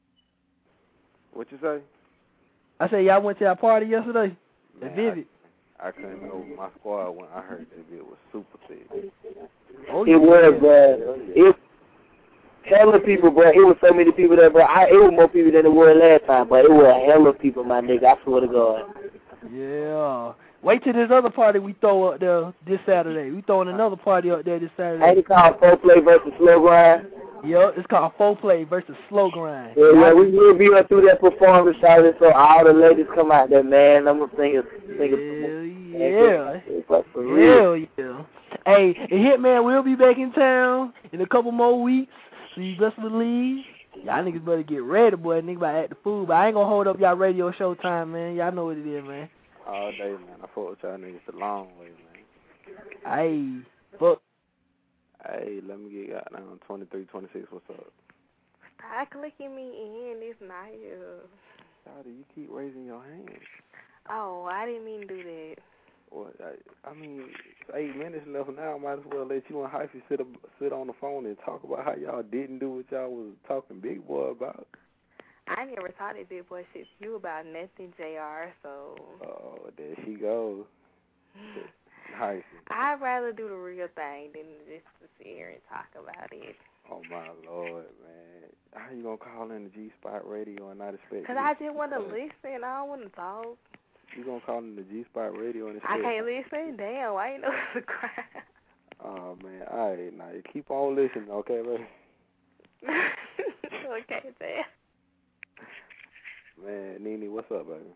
What you say? I said y'all went to our party yesterday. At Vivid. I couldn't know my squad when I heard that it was super thick. Oh, it was, bro. It hella people, bro. It was so many people there, bro. It was more people than it was last time, but it was a hella people, my nigga. I swear to God. Yeah. Wait till this other party we throw up there this Saturday. We throwing another party up there this Saturday. Ain't it called Foreplay versus Slow Grind? Yeah, it's called Foreplay versus Slow Grind. Yeah, we will be up through that performance, Charlie, so all the ladies come out there, man. I'm going to sing yeah. Hell yeah. Hey, and Hitman will be back in town in a couple more weeks, so you best believe. Y'all niggas better get ready, boy. Niggas about to act the fool, but I ain't going to hold up y'all radio show time, man. Y'all know what it is, man. All day, man. I fought with y'all niggas the long way, man. Hey, fuck. Hey, let me get down 23-26. What's up? Stop clicking me in. It's not you. Shawty, you keep raising your hand. Oh, I didn't mean to do that. Well, I mean, it's 8 minutes left now. Might as well let you and Hyphy sit on the phone and talk about how y'all didn't do what y'all was talking big boy about. I never talked that big boy shit to you about nothing, JR, so... Oh, there she goes. Hyphy. I'd rather do the real thing than just to sit here and talk about it. Oh, my Lord, man. How you going to call in the G-Spot radio and not expect... Because I just want to listen. I don't want to talk. You going to call in the G-Spot radio and expect... I can't listen? Damn, why ain't no subscribe? Oh, man. All right, now, you keep on listening, okay, baby? Okay, damn. Man, Nene, what's up, baby?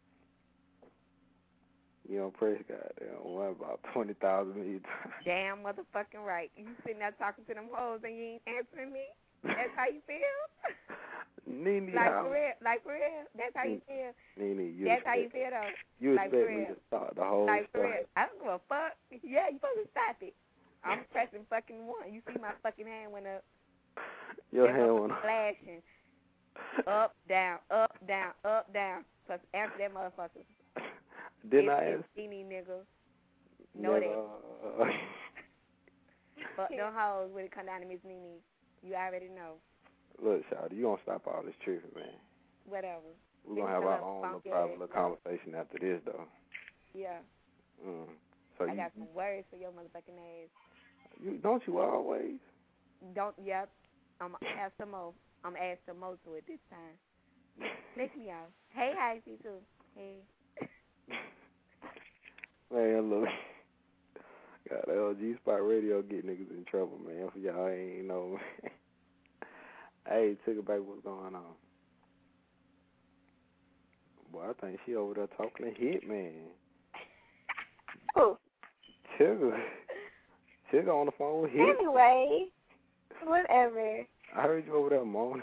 You don't press goddamn one about 20,000 million times. Damn motherfucking right. You sitting there talking to them hoes and you ain't answering me? That's how you feel? Nene, like for real? That's how you feel? Nene, that's how you feel, though? You like expect me to start the whole like story. For real. I don't give a fuck. Yeah, you supposed to stop it. I'm pressing fucking 1. You see my fucking hand went up. Your hand went up. Flashing. Up, down, up, down, up, down. Plus answer that motherfucker. Didn't I ask? Nigga. Know that. Fuck them hoes when it come down to Miss Nene. You already know. Look, Shawty, you gonna stop all this tripping, man. Whatever. We're gonna have our own little private little conversation after this, though. Yeah. So I got some words for your motherfucking ass. Don't you always? Yep. I'm gonna add some more. I'm gonna add some more to it this time. Let me out. Hey, Hyphy, too. Hey. Man, look. God, LG Spot Radio get niggas in trouble, man. For y'all ain't know, man. Hey, take it back. What's going on? Boy, I think she over there talking to Hitman. Who? Tigger on the phone with Hitman. Anyway, whatever. I heard you over there moaning.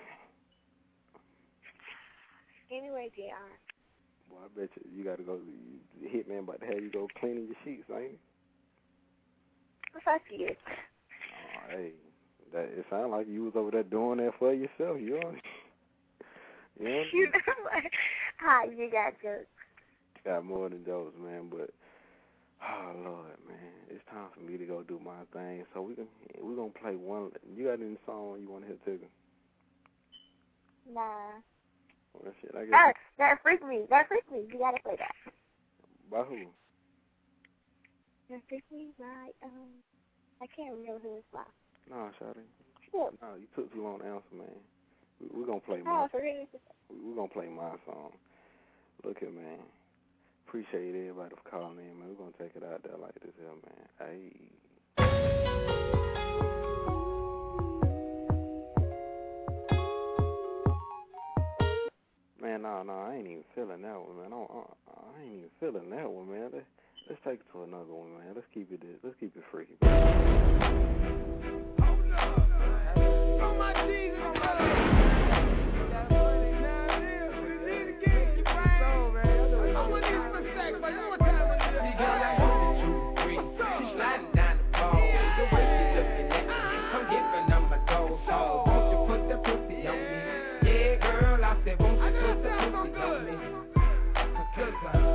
Anyway, JR. Boy, I bet you got to go. The Hitman about to have you go cleaning your sheets, ain't you? Fuck you. Oh, hey, it sounded like you was over there doing that for yourself. You know? You know what? Hi, you got jokes. Got more than jokes, man. But oh Lord, man, it's time for me to go do my thing. So we're gonna play one. You got any song you want to hear, Tigger? Nah. Well, shit, I guess. That freaked me. You gotta play that. By who? That freaked me by I can't remember who it's by. No, Shawty. Sure. No, you took too long to answer, man. We're gonna play we're gonna play my song. Look here, man. Appreciate everybody for calling in, man. We're gonna take it out there like this here, man. Hey. Man, no, I ain't even feeling that one, man. I ain't even feeling that one, man. Let's take it to another one, man. Let's keep it freaky.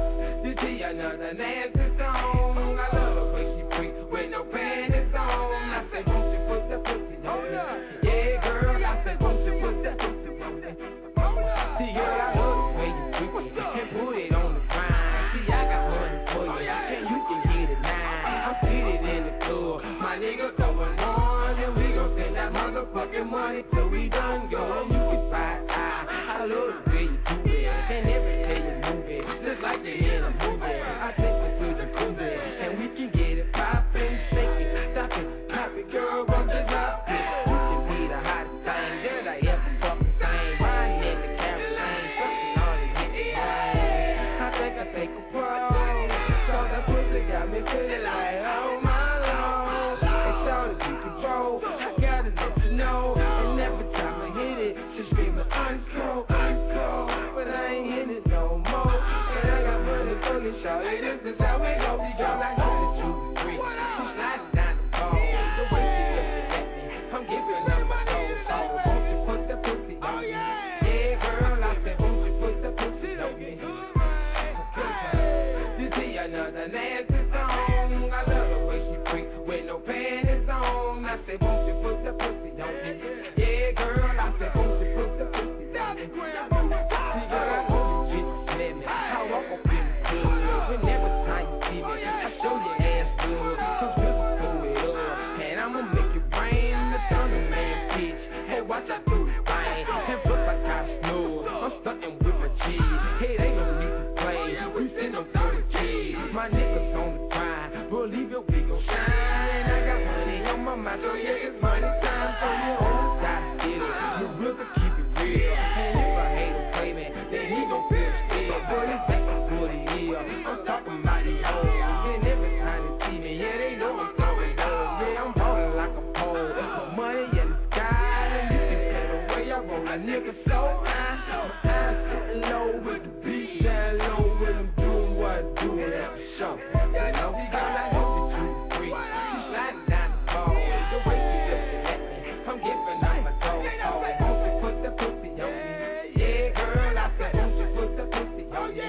Another Nancy song. I love her when she freak with no panties on. money till we done, girl, and you can buy. I love the way you do it, and every day you move it, just like you're in a movie. I take you to the cruise, and we can get it poppin', shake it, stop it, pop it, girl, I'm just hop it. You can be the hottest thing that I ever fucking seen. Riding in the Caroline, sucking on it, hit the rain. I think I take a pro, so that pussy got me feeling like, oh my lord. And shout it, you control, I gotta let you know. And every time I hit it, she's screaming uncle, uncle, but I ain't hitting it no more. And I got money for you, shout it, this is how we go. We go like 1, 2, 3. She's sliding down the pole, the way she looking at me, I'm giving her my soul. So won't you put the pussy on me? Yeah, girl, I said, won't you put the pussy on me? You see another nasty song. I love the way she freaks with no panties on. I said, won't you put the pussy on me? Yeah, girl, I said, won't you put the pussy on me? See, girl, won't you get slimming? I walk up in the club, and every time you see me, I show your ass good. Cause we'll pull it up, and I'ma make it rain. The thunder man bitch, hey, watch out through the rain. And look like I snow, I'm stuntin' with my G. Hey, they don't need to play, we send them for the kids. My niggas on the grind, believe it, we gon' shine. I got money on my mind, so yeah, it's money time. So you always gotta get it, you real to keep it real. And if I hate to play me, then he gon' feel scared. But it's back to what it is, I'm talking about the hoes. And every time they see me, yeah, they know I'm throwing gold. Yeah, I'm ballin' like a pole, put money in the sky. And you can tell the way I roll, a nigga so high. My eyes sitting low with the beat down low when I'm doing what I do at the show. You know, we got like 1, 2, 3. She's sliding down the pole, the way she looking at me, I'm giving her my soul. Oh, won't you put the pussy on me? Yeah, girl, I said, won't you put the pussy on me?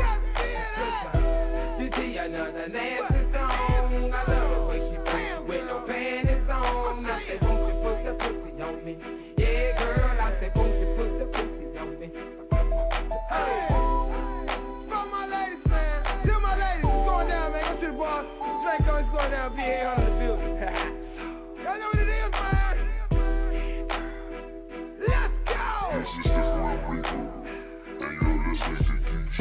You see another nasty song. I love the way she freaks with no panties on. I said, won't you put the pussy on me? Yeah, girl, I said, won't you put the pussy on me? Hey, from my ladies, man. Tell my ladies, it's going down, man. Go to the bar. Drink on, it's going down. BA on the building. Y'all know what it is, man. Let's go. This is the Grim Reaper, and you're listening to DJ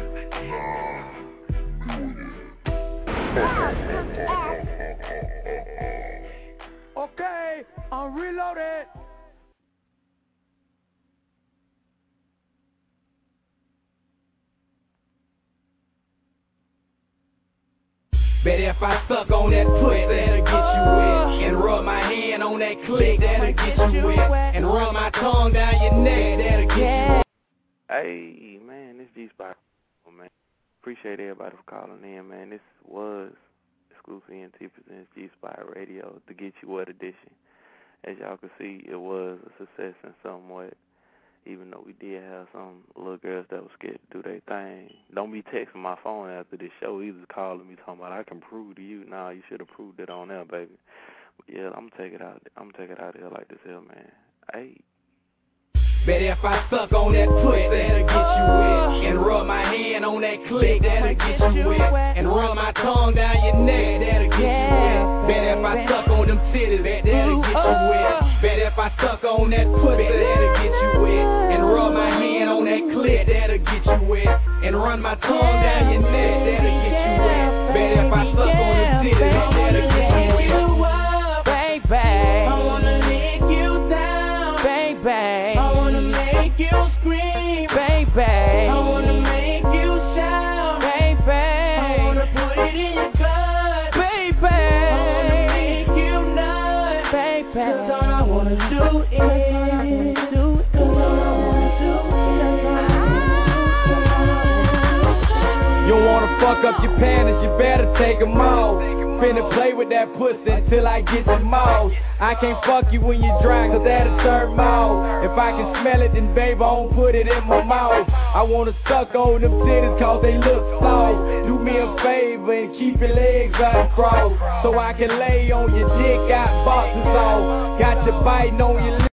Okay, I'm reloaded. Bet if I suck on that pussy, that'll get you wet. And rub my hand on that click, that'll get you wet. And run my tongue down your neck, that'll get you wet. Hey, man, this G-Spot, man. Appreciate everybody for calling in, man. This was Exclusive ENT presents G-Spot Radio, the Get You Wet edition. As y'all can see, it was a success in somewhat, even though we did have some little girls that were scared to do their thing. Don't be texting my phone after this show either, calling me talking about I can prove to you. Nah, you should have proved it on there, baby. But yeah, I'm gonna take it out here like this here, man. Hey. Bet if I suck on that pussy, that'll get you wet. And rub my hand on that click, that'll get you wet. And run my tongue down your neck, that'll get you wet. Bet if I suck on them titties, that'll get you wet. Bet if I suck on that pussy, that'll get you wet. And rub my hand on that click, that'll get you wet. And run my tongue down your neck, that'll get you wet. Bet if I suck on them titties, that'll get you wet. Baby, I wanna lick you down, baby. You scream, baby. I wanna make you shout, baby. I wanna put it in your blood, baby. I wanna make you nut, baby. 'Cause all I wanna do is You wanna fuck up your panties, you better take them off. Finna play with that pussy until I get the mouth. I can't fuck you when you dry, 'cause that'll turn mouth. If I can smell it, then babe, I won't put it in my mouth. I wanna suck on them titties 'cause they look soft. Do me a favor and keep your legs uncrossed, so I can lay on your dick, got boxes off. Got you biting on your lips.